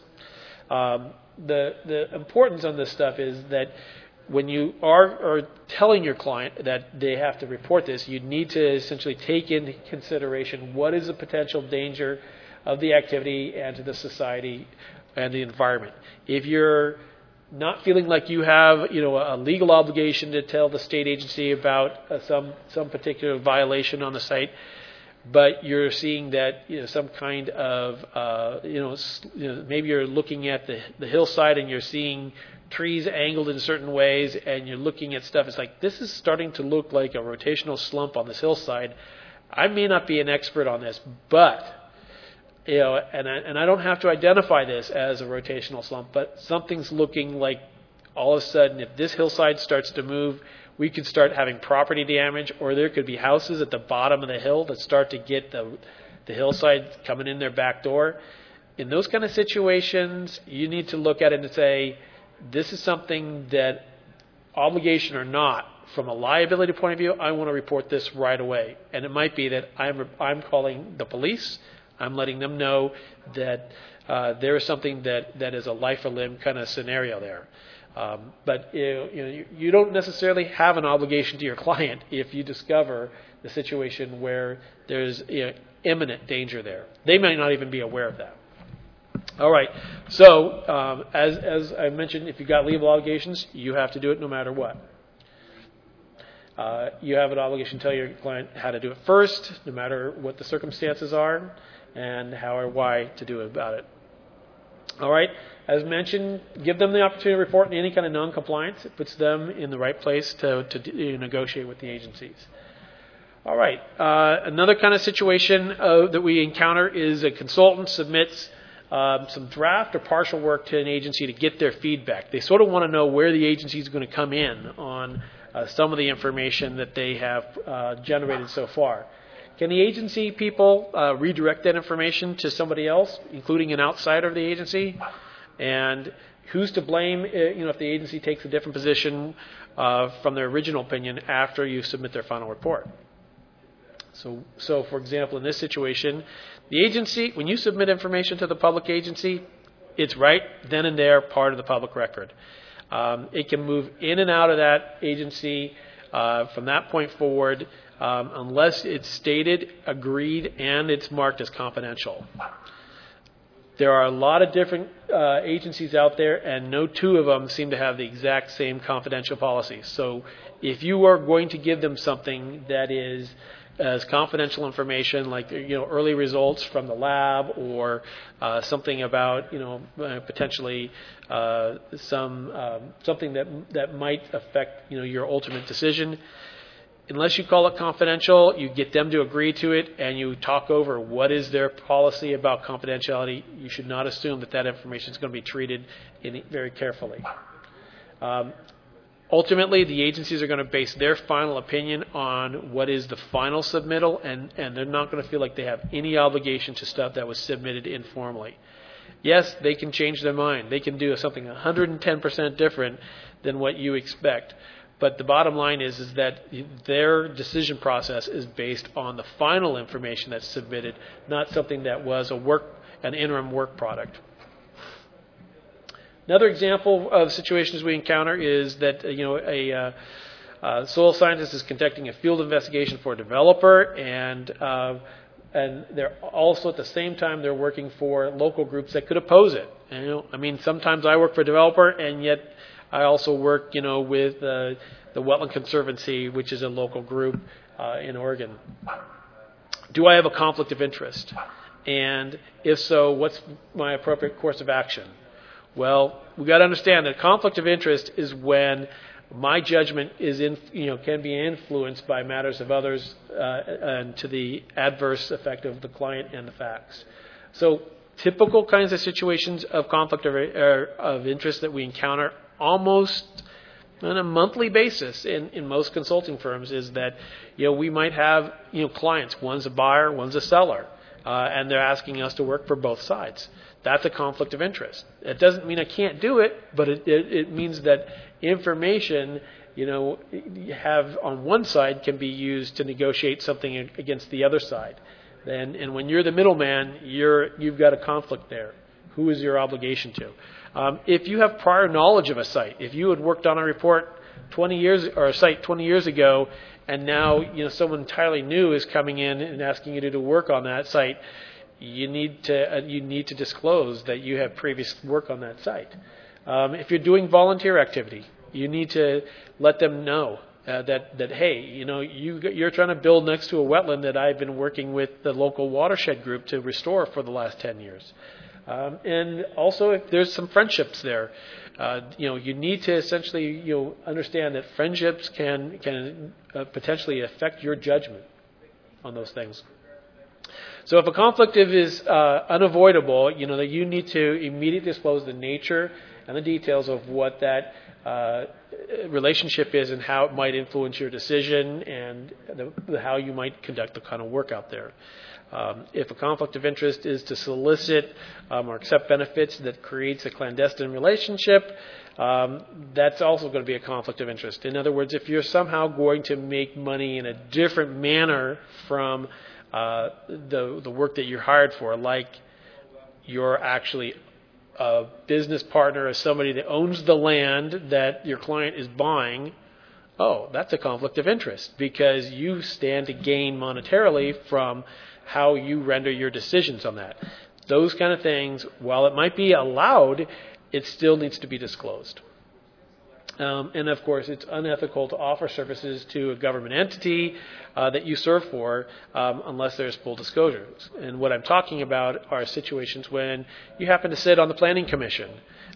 The importance on this stuff is that when you are telling your client that they have to report this, you need to essentially take into consideration what is the potential danger of the activity and to the society and the environment. If you're not feeling like you have a legal obligation to tell the state agency about some particular violation on the site, but you're seeing that some kind of maybe you're looking at the hillside and you're seeing trees angled in certain ways, and you're looking at stuff. It's like, this is starting to look like a rotational slump on this hillside. I may not be an expert on this, but and I don't have to identify this as a rotational slump, but something's looking like all of a sudden, if this hillside starts to move, we could start having property damage, or there could be houses at the bottom of the hill that start to get the hillside coming in their back door. In those kind of situations, you need to look at it and say, this is something that, obligation or not, from a liability point of view, I want to report this right away. And it might be that I'm calling the police. I'm letting them know that there is something that is a life or limb kind of scenario there. But you don't necessarily have an obligation to your client if you discover the situation where there's imminent danger there. They may not even be aware of that. All right. So as I mentioned, if you've got legal obligations, you have to do it no matter what. You have an obligation to tell your client how to do it first, no matter what the circumstances are, and how or why to do about it. All right. As mentioned, give them the opportunity to report on any kind of non-compliance. It puts them in the right place to negotiate with the agencies. All right. Another kind of situation that we encounter is a consultant submits some draft or partial work to an agency to get their feedback. They sort of want to know where the agency is going to come in on some of the information that they have generated so far. Can the agency people redirect that information to somebody else, including an outsider of the agency? And who's to blame if the agency takes a different position from their original opinion after you submit their final report? So for example, in this situation, the agency, when you submit information to the public agency, it's right then and there part of the public record. It can move in and out of that agency from that point forward unless it's stated, agreed, and it's marked as confidential. There are a lot of different agencies out there, and no two of them seem to have the exact same confidential policies. So if you are going to give them something that is as confidential information, like early results from the lab, or something about potentially something that might affect your ultimate decision, unless you call it confidential, you get them to agree to it, and you talk over what is their policy about confidentiality. You should not assume that information is going to be treated very carefully. Ultimately, the agencies are going to base their final opinion on what is the final submittal, and they're not going to feel like they have any obligation to stuff that was submitted informally. Yes, they can change their mind. They can do something 110% different than what you expect. But the bottom line is that their decision process is based on the final information that's submitted, not something that was an interim work product. Another example of situations we encounter is that a soil scientist is conducting a field investigation for a developer, and they're also at the same time they're working for local groups that could oppose it. Sometimes I work for a developer, and yet I also work with the Wetland Conservancy, which is a local group in Oregon. Do I have a conflict of interest? And if so, what's my appropriate course of action? Well, we've got to understand that conflict of interest is when my judgment can be influenced by matters of others and to the adverse effect of the client and the facts. So typical kinds of situations of conflict of interest that we encounter almost on a monthly basis in most consulting firms is that we might have clients. One's a buyer, one's a seller, and they're asking us to work for both sides. That's a conflict of interest. It doesn't mean I can't do it, but it means that information you have on one side can be used to negotiate something against the other side. And when you're the middleman, you've got a conflict there. Who is your obligation to? If you have prior knowledge of a site, if you had worked on a report 20 years ago, and now someone entirely new is coming in and asking you to do work on that site, you need to disclose that you have previous work on that site. If you're doing volunteer activity, you need to let them know that hey, you're trying to build next to a wetland that I've been working with the local watershed group to restore for the last 10 years. And also, if there's some friendships there, you need to essentially understand that friendships can potentially affect your judgment on those things. So if a conflict is unavoidable, that you need to immediately disclose the nature and the details of what that relationship is and how it might influence your decision and how you might conduct the kind of work out there. If a conflict of interest is to solicit or accept benefits that creates a clandestine relationship, that's also going to be a conflict of interest. In other words, if you're somehow going to make money in a different manner from the work that you're hired for, like you're actually a business partner or somebody that owns the land that your client is buying, that's a conflict of interest because you stand to gain monetarily from how you render your decisions on that. Those kind of things, while it might be allowed, it still needs to be disclosed. And of course, it's unethical to offer services to a government entity that you serve for unless there's full disclosures. And what I'm talking about are situations when you happen to sit on the planning commission,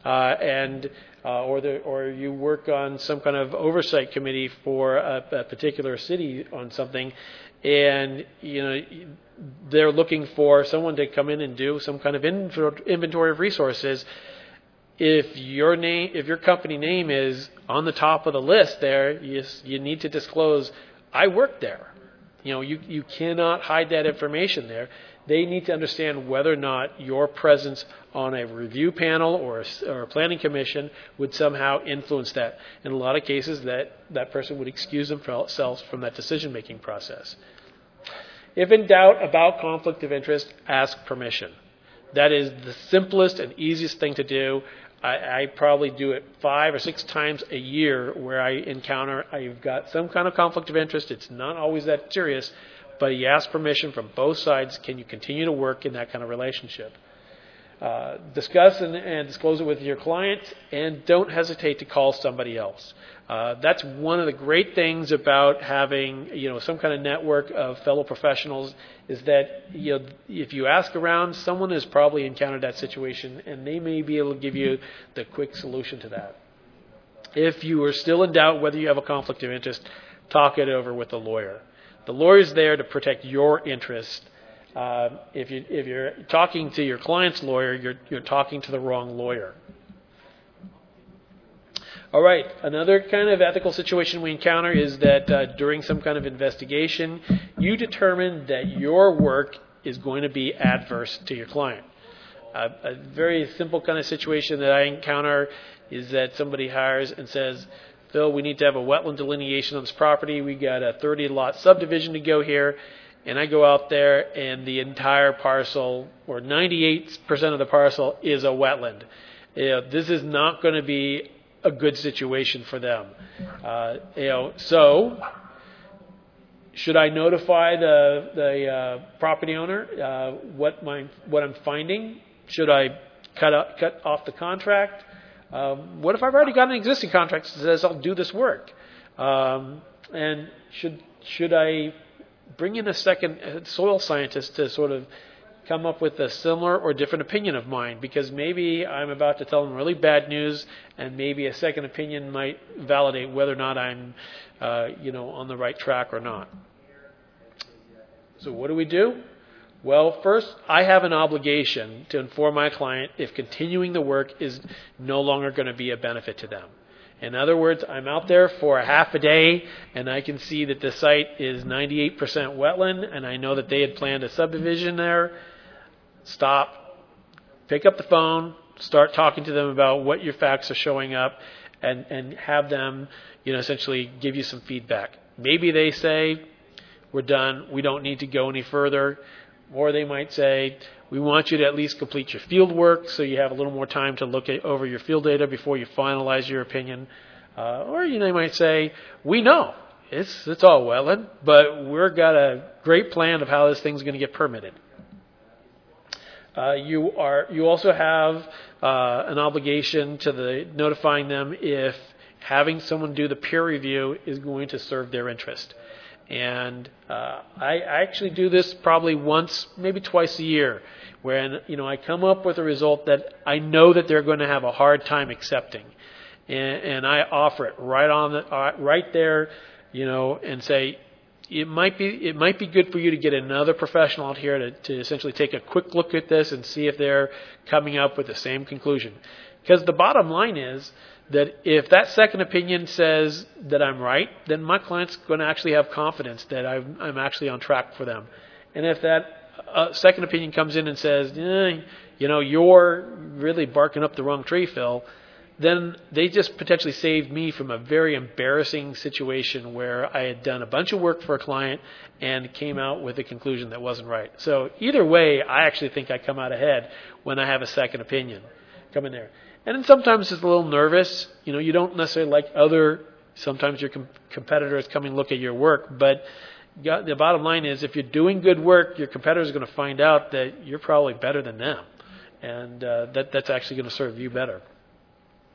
or you work on some kind of oversight committee for a particular city on something, and they're looking for someone to come in and do some kind of inventory of resources. If your company name is on the top of the list there, you need to disclose, I work there. You cannot hide that information there. They need to understand whether or not your presence on a review panel or a planning commission would somehow influence that. In a lot of cases, that person would excuse themselves from that decision-making process. If in doubt about conflict of interest, ask permission. That is the simplest and easiest thing to do. I probably do it 5 or 6 times a year where I encounter I've got some kind of conflict of interest. It's not always that serious, but you ask permission from both sides. Can you continue to work in that kind of relationship? Discuss and disclose it with your client, and don't hesitate to call somebody else. That's one of the great things about having some kind of network of fellow professionals, is that if you ask around, someone has probably encountered that situation, and they may be able to give you the quick solution to that. If you are still in doubt whether you have a conflict of interest, talk it over with the lawyer. The lawyer's there to protect your interest. If you're talking to your client's lawyer, you're talking to the wrong lawyer. All right, another kind of ethical situation we encounter is that during some kind of investigation, you determine that your work is going to be adverse to your client. A very simple kind of situation that I encounter is that somebody hires and says, Phil, we need to have a wetland delineation on this property. We got a 30-lot subdivision to go here. And I go out there, and the entire parcel, or 98% of the parcel, is a wetland. This is not going to be a good situation for them. So should I notify the property owner what I'm finding? Should I cut off the contract? What if I've already got an existing contract that says I'll do this work? And should I bring in a second soil scientist to sort of come up with a similar or different opinion of mine? Because maybe I'm about to tell them really bad news, and maybe a second opinion might validate whether or not I'm, on the right track or not. So what do? Well, first, I have an obligation to inform my client if continuing the work is no longer going to be a benefit to them. In other words, I'm out there for a half a day, and I can see that the site is 98% wetland, and I know that they had planned a subdivision there. Stop, pick up the phone, start talking to them about what your facts are showing up, and have them, essentially give you some feedback. Maybe they say, we're done, we don't need to go any further. Or they might say, we want you to at least complete your field work so you have a little more time to look over your field data before you finalize your opinion. Or they might say, we know it's all wetland, but we've got a great plan of how this thing's going to get permitted. You also have an obligation to notifying them if having someone do the peer review is going to serve their interest. And I actually do this probably once, maybe twice a year, when I come up with a result that I know that they're going to have a hard time accepting, and I offer it right there, and say it might be good for you to get another professional out here to essentially take a quick look at this and see if they're coming up with the same conclusion. Because the bottom line is that if that second opinion says that I'm right, then my client's going to actually have confidence that I'm actually on track for them. And if that second opinion comes in and says, you're really barking up the wrong tree, Phil, then they just potentially saved me from a very embarrassing situation where I had done a bunch of work for a client and came out with a conclusion that wasn't right. So either way, I actually think I come out ahead when I have a second opinion come in there. And then sometimes it's a little nervous. You don't necessarily like sometimes your competitors come and look at your work, but the bottom line is if you're doing good work, your competitors are going to find out that you're probably better than them. And that's actually going to serve you better.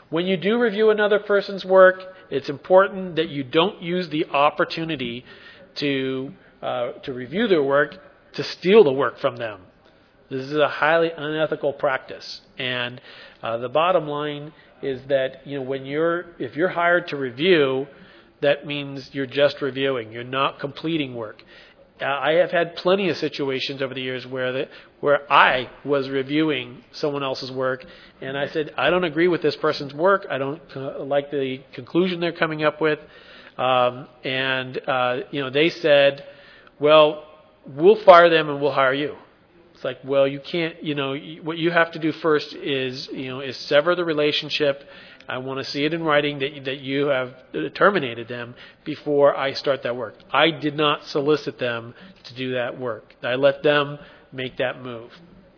When you do review another person's work, it's important that you don't use the opportunity to review their work to steal the work from them. This is a highly unethical practice, and the bottom line is that if you're hired to review, that means you're just reviewing. You're not completing work. I have had plenty of situations over the years where I was reviewing someone else's work, and I said, I don't agree with this person's work. I don't like the conclusion they're coming up with, and they said, well, we'll fire them and we'll hire you. It's like, well, you can't. What you have to do first is sever the relationship. I want to see it in writing that you have terminated them before I start that work. I did not solicit them to do that work. I let them make that move.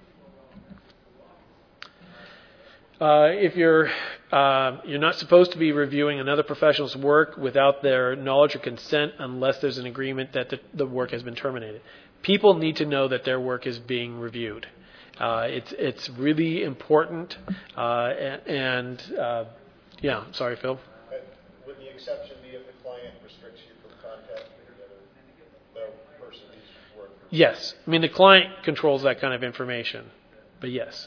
If you're not supposed to be reviewing another professional's work without their knowledge or consent unless there's an agreement that the work has been terminated. People need to know that their work is being reviewed. It's really important, yeah, sorry, Phil. Would the exception be if the client restricts you from contacting the person who's working? Yes. I mean, the client controls that kind of information, but yes.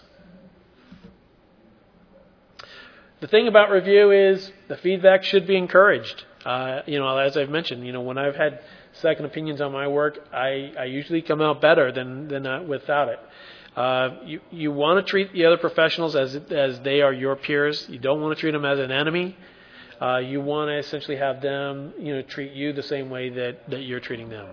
The thing about review is the feedback should be encouraged. As I've mentioned, when I've had second opinions on my work, I usually come out better than without it. You want to treat the other professionals as they are your peers. You don't want to treat them as an enemy. You want to essentially have them, treat you the same way that you're treating them.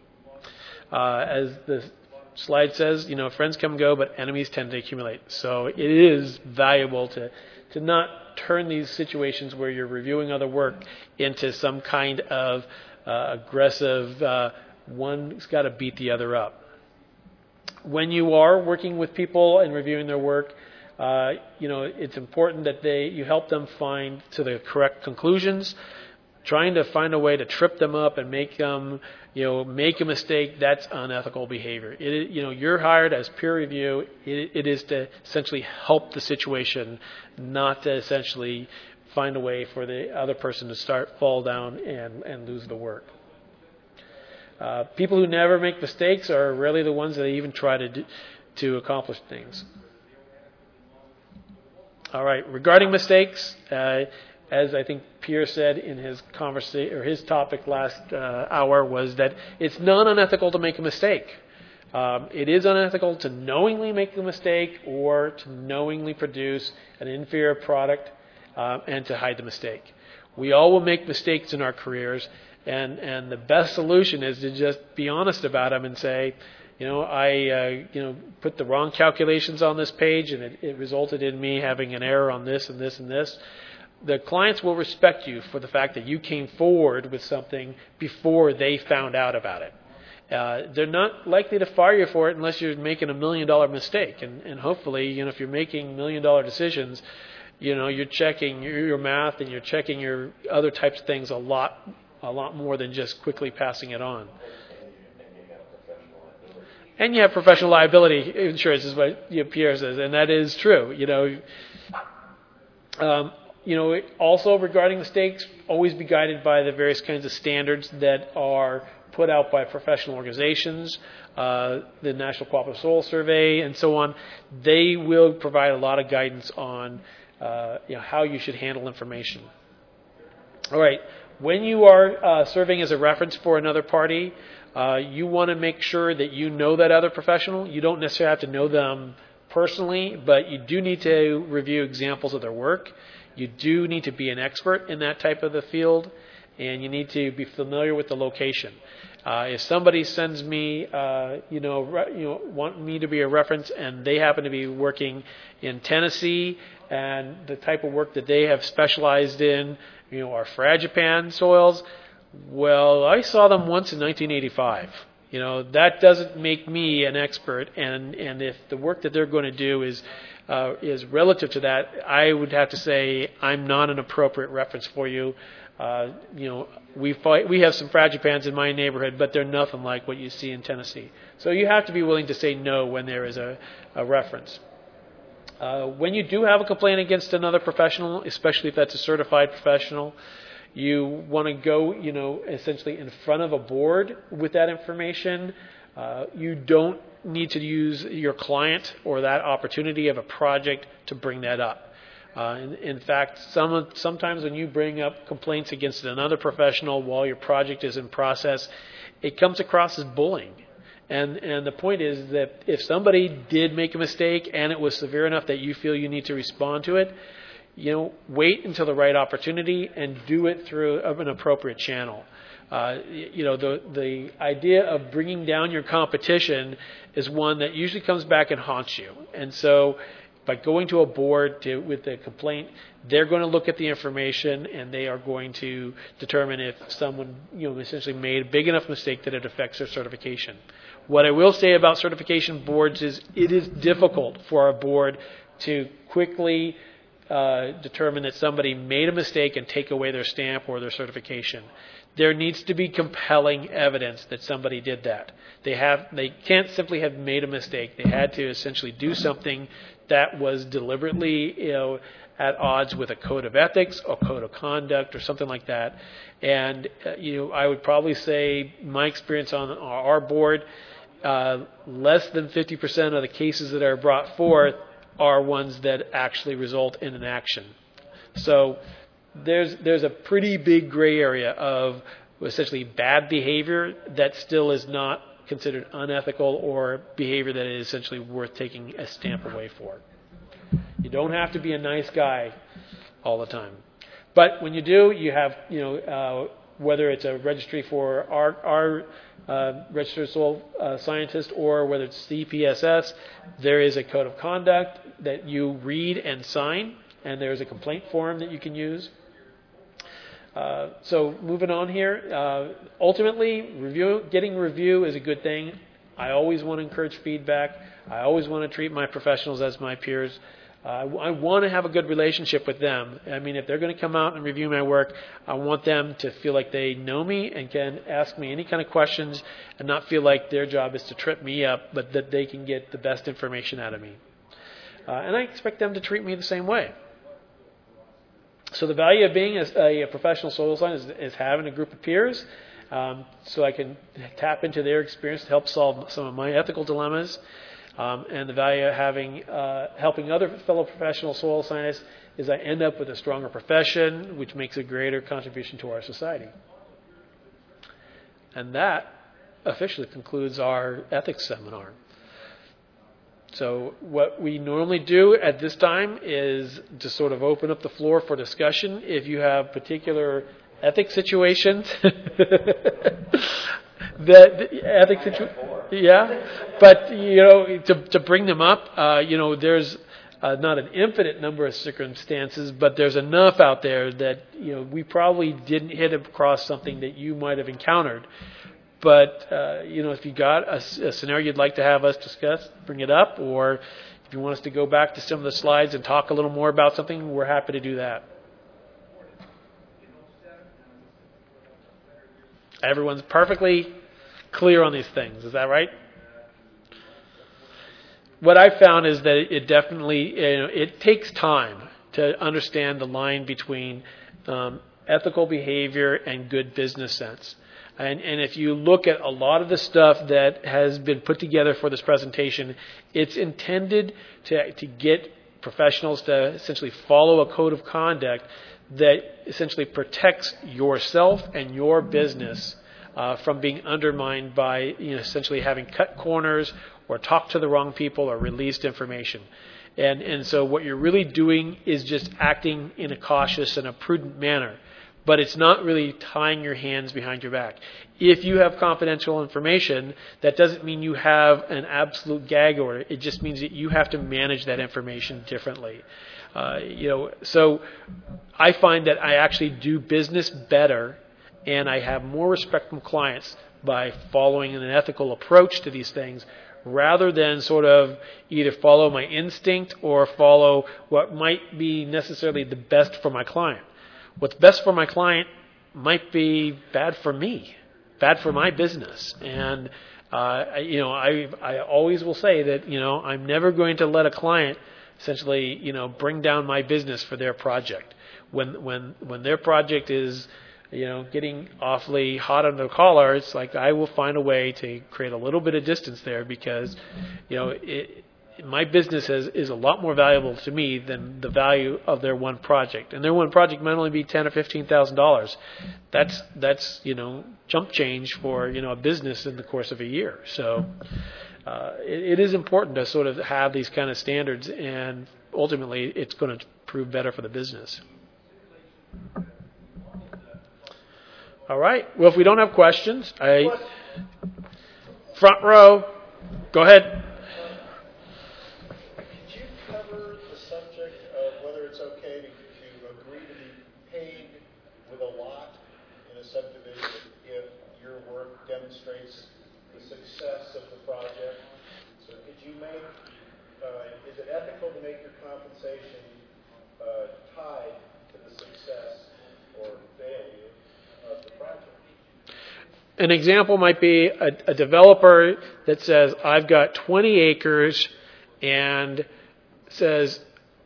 As the slide says, friends come and go, but enemies tend to accumulate. So it is valuable to not turn these situations where you're reviewing other work into some kind of aggressive, one's got to beat the other up. When you are working with people and reviewing their work, it's important that you help them find to the correct conclusions. Trying to find a way to trip them up and make them, make a mistake, that's unethical behavior. You're hired as peer review. It is to essentially help the situation, not to essentially find a way for the other person to fall down and lose the work. People who never make mistakes are really the ones that even try to accomplish things. All right, regarding mistakes, as I think Pierre said in his conversation or his topic last hour, was that it's not unethical to make a mistake. It is unethical to knowingly make a mistake or to knowingly produce an inferior product and to hide the mistake. We all will make mistakes in our careers. And the best solution is to just be honest about them and say, I put the wrong calculations on this page and it resulted in me having an error on this and this and this. The clients will respect you for the fact that you came forward with something before they found out about it. They're not likely to fire you for it unless you're making $1 million mistake. And hopefully, if you're making $1 million decisions, you're checking your math and you're checking your other types of things a lot more than just quickly passing it on. And you have professional liability insurance, is what Pierre says, and that is true. Also regarding mistakes, always be guided by the various kinds of standards that are put out by professional organizations, the National Cooperative Soil Survey, and so on. They will provide a lot of guidance on how you should handle information. All right. When you are serving as a reference for another party, you want to make sure that you know that other professional. You don't necessarily have to know them personally, but you do need to review examples of their work. You do need to be an expert in that type of the field, and you need to be familiar with the location. If somebody sends me, want me to be a reference, and they happen to be working in Tennessee, and the type of work that they have specialized in, are fragipan soils. Well, I saw them once in 1985. That doesn't make me an expert, and if the work that they're going to do is relative to that, I would have to say I'm not an appropriate reference for you. We have some fragipans in my neighborhood, but they're nothing like what you see in Tennessee. So you have to be willing to say no when there is a reference. When you do have a complaint against another professional, especially if that's a certified professional, you want to go, essentially in front of a board with that information. You don't need to use your client or that opportunity of a project to bring that up. In fact, sometimes when you bring up complaints against another professional while your project is in process, it comes across as bullying. And the point is that if somebody did make a mistake and it was severe enough that you feel you need to respond to it, wait until the right opportunity and do it through an appropriate channel. The idea of bringing down your competition is one that usually comes back and haunts you. And so by going to a board with a complaint, they're going to look at the information and they are going to determine if someone essentially made a big enough mistake that it affects their certification. What I will say about certification boards is it is difficult for a board to quickly determine that somebody made a mistake and take away their stamp or their certification. There needs to be compelling evidence that somebody did that. They can't simply have made a mistake. They had to essentially do something that was deliberately at odds with a code of ethics or code of conduct or something like that. And I would probably say my experience on our board, less than 50% of the cases that are brought forth are ones that actually result in an action. So there's a pretty big gray area of essentially bad behavior that still is not considered unethical or behavior that is essentially worth taking a stamp away for. You don't have to be a nice guy all the time. But when you do, you have, whether it's a registry for our registered soil scientist or whether it's CPSS, there is a code of conduct that you read and sign, and there's a complaint form that you can use. So moving on here, ultimately, getting review is a good thing. I always want to encourage feedback. I always want to treat my professionals as my peers. I want to have a good relationship with them. I mean, if they're going to come out and review my work, I want them to feel like they know me and can ask me any kind of questions and not feel like their job is to trip me up, but that they can get the best information out of me. And I expect them to treat me the same way. So the value of being a professional soil scientist is having a group of peers, so I can tap into their experience to help solve some of my ethical dilemmas. And the value of helping other fellow professional soil scientists is I end up with a stronger profession, which makes a greater contribution to our society. And that officially concludes our ethics seminar. So what we normally do at this time is to sort of open up the floor for discussion. If you have particular ethics situations, but to bring them up, there's not an infinite number of circumstances, but there's enough out there that we probably didn't hit across something that you might have encountered. But, if you got a scenario you'd like to have us discuss, bring it up. Or if you want us to go back to some of the slides and talk a little more about something, we're happy to do that. Everyone's perfectly clear on these things. Is that right? What I found is that it definitely, it takes time to understand the line between ethical behavior and good business sense. And if you look at a lot of the stuff that has been put together for this presentation, it's intended to get professionals to essentially follow a code of conduct that essentially protects yourself and your business from being undermined by essentially having cut corners or talked to the wrong people or released information. And so what you're really doing is just acting in a cautious and a prudent manner. But it's not really tying your hands behind your back. If you have confidential information, that doesn't mean you have an absolute gag order. It just means that you have to manage that information differently. So I find that I actually do business better and I have more respect from clients by following an ethical approach to these things rather than sort of either follow my instinct or follow what might be necessarily the best for my client. What's best for my client might be bad for me, bad for my business. And, I always will say that, I'm never going to let a client essentially, bring down my business for their project. When their project is, getting awfully hot under the collar, it's like I will find a way to create a little bit of distance there because, my business is a lot more valuable to me than the value of their one project. And their one project might only be $10,000 or $15,000. That's chump change for a business in the course of a year. So it is important to sort of have these kind of standards, and ultimately it's going to prove better for the business. All right. Well, if we don't have questions, front row, go ahead. Demonstrates the success of the project. So could you is it ethical to make your compensation tied to the success or failure of the project? An example might be a developer that says, I've got 20 acres and says,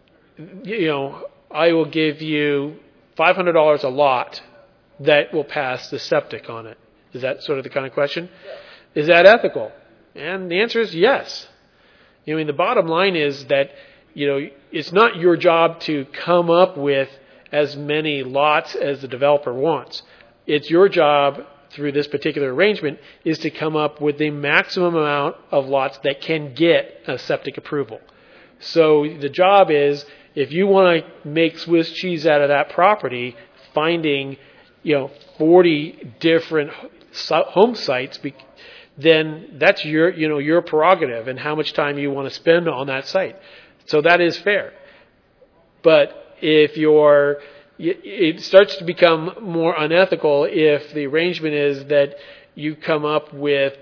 I will give you $500 a lot that will pass the septic on it. Is that sort of the kind of question? Yeah. Is that ethical? And the answer is yes. The bottom line is that, it's not your job to come up with as many lots as the developer wants. It's your job through this particular arrangement is to come up with the maximum amount of lots that can get a septic approval. So the job is, if you want to make Swiss cheese out of that property, finding 40 different home sites, then that's your prerogative and how much time you want to spend on that site. So that is fair. But if it starts to become more unethical if the arrangement is that you come up with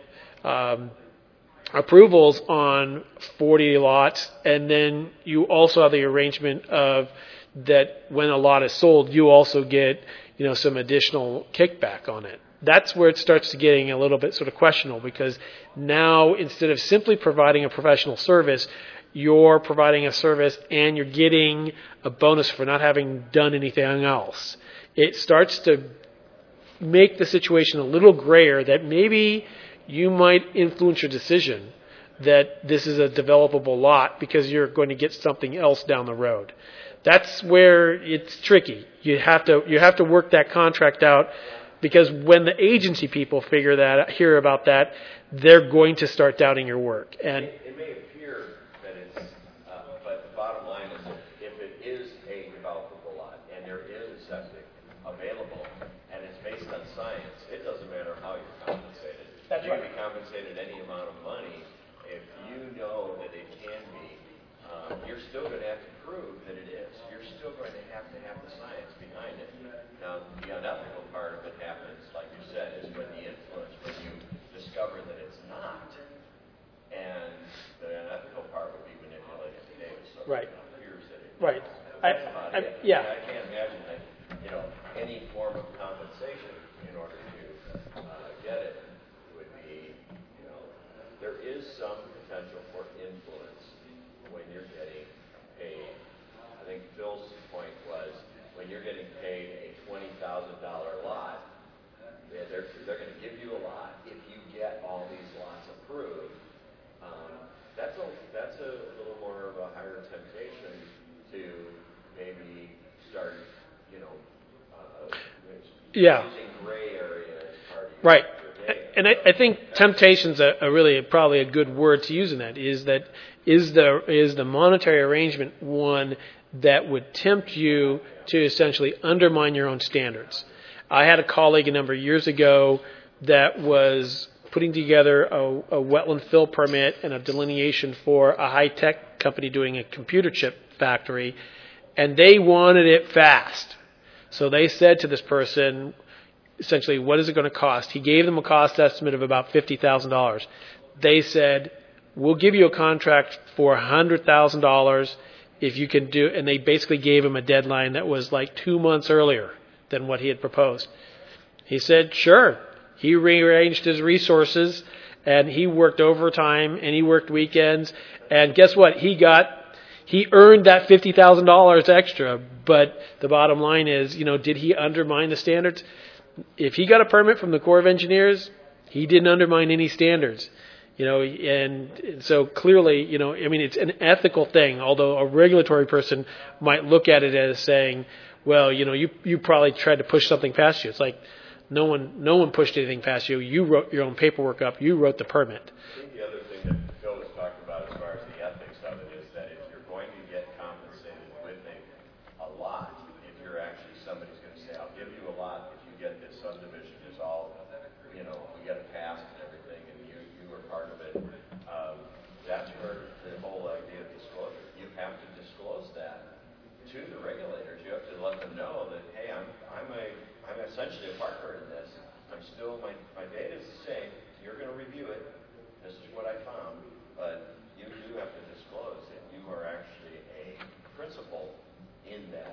approvals on 40 lots, and then you also have the arrangement of that when a lot is sold, you also get some additional kickback on it. That's where it starts to getting a little bit sort of questionable, because now instead of simply providing a professional service, you're providing a service and you're getting a bonus for not having done anything else. It starts to make the situation a little grayer that maybe you might influence your decision that this is a developable lot because you're going to get something else down the road. That's where it's tricky. You have to work that contract out, because when the agency people hear about that, they're going to start doubting your work. And it may appear that it's, but the bottom line is that if it is a developable lot and there is a septic available and it's based on science, it doesn't matter how you're compensated. That's you right. can be compensated any amount of money if you know that it can be. You're still going to have to prove that it is. You're still going to have the science behind it. Now, the unethical part of it happens, like you said, is when the influence, when you discover that it's not. And the unethical part would be manipulated today with so right. appears that it is. Right. Yeah. I can't imagine that, any form of compensation in order to get it would be, there is some potential for influence when you're getting paid. I think Phil's point was when you're getting paid a $20,000 lot, they're going to give you a lot if you get all these lots approved. That's a little more of a higher temptation to maybe start, using gray area as part of your right. game. And I think temptation's probably a good word to use in that. Is the monetary arrangement one that would tempt you to essentially undermine your own standards? I had a colleague a number of years ago that was putting together a wetland fill permit and a delineation for a high-tech company doing a computer chip factory, and they wanted it fast. So they said to this person, essentially, what is it going to cost? He gave them a cost estimate of about $50,000. They said, we'll give you a contract for $100,000 if you can do, and they basically gave him a deadline that was like 2 months earlier than what he had proposed. He said, sure. He rearranged his resources, and he worked overtime, and he worked weekends, and guess what? He got he earned that $50,000 extra, but the bottom line is, did he undermine the standards? If he got a permit from the Corps of Engineers, he didn't undermine any standards. And so clearly, it's an ethical thing, although a regulatory person might look at it as saying, well, you probably tried to push something past you. It's like no one pushed anything past you. You wrote your own paperwork up. You wrote the permit. I think the other thing that Phil was talking about as far as the ethics of it is that if you're going to get compensated with a lot, if you're actually somebody's going to say, I'll give you a lot if you get this subdivision is all, we get it passed and everything, and you were part of it. That's where the whole idea of disclosure. You have to disclose that to the regulators. You have to let them know that, hey, I'm essentially a partner in this. I'm still my data is the same. You're going to review it. This is what I found, but you do have to disclose that you are actually a principal in that.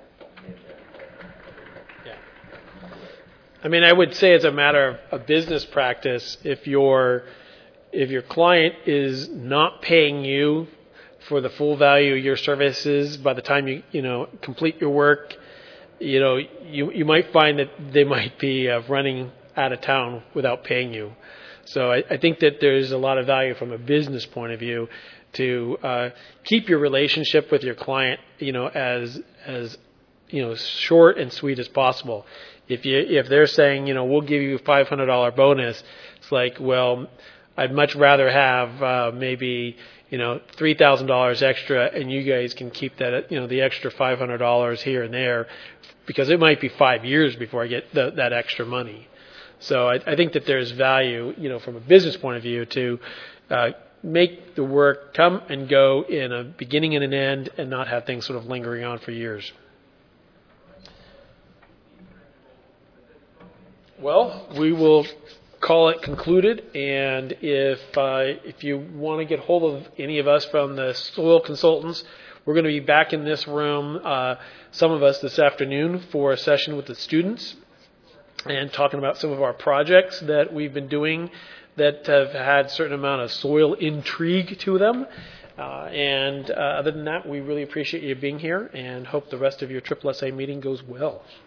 Yeah. I would say it's a matter of business practice. If your client is not paying you for the full value of your services by the time you complete your work, you might find that they might be running out of town without paying you. So I think that there's a lot of value from a business point of view to keep your relationship with your client, as short and sweet as possible. If they're saying, we'll give you a $500 bonus, it's like, well, I'd much rather have maybe $3,000 extra, and you guys can keep that the extra $500 here and there, because it might be 5 years before I get that extra money. So I think that there's value, from a business point of view, to make the work come and go in a beginning and an end, and not have things sort of lingering on for years. Well, we will call it concluded, and if you want to get hold of any of us from the soil consultants, we're going to be back in this room, some of us this afternoon, for a session with the students and talking about some of our projects that we've been doing that have had a certain amount of soil intrigue to them. And other than that, we really appreciate you being here and hope the rest of your SSSA meeting goes well.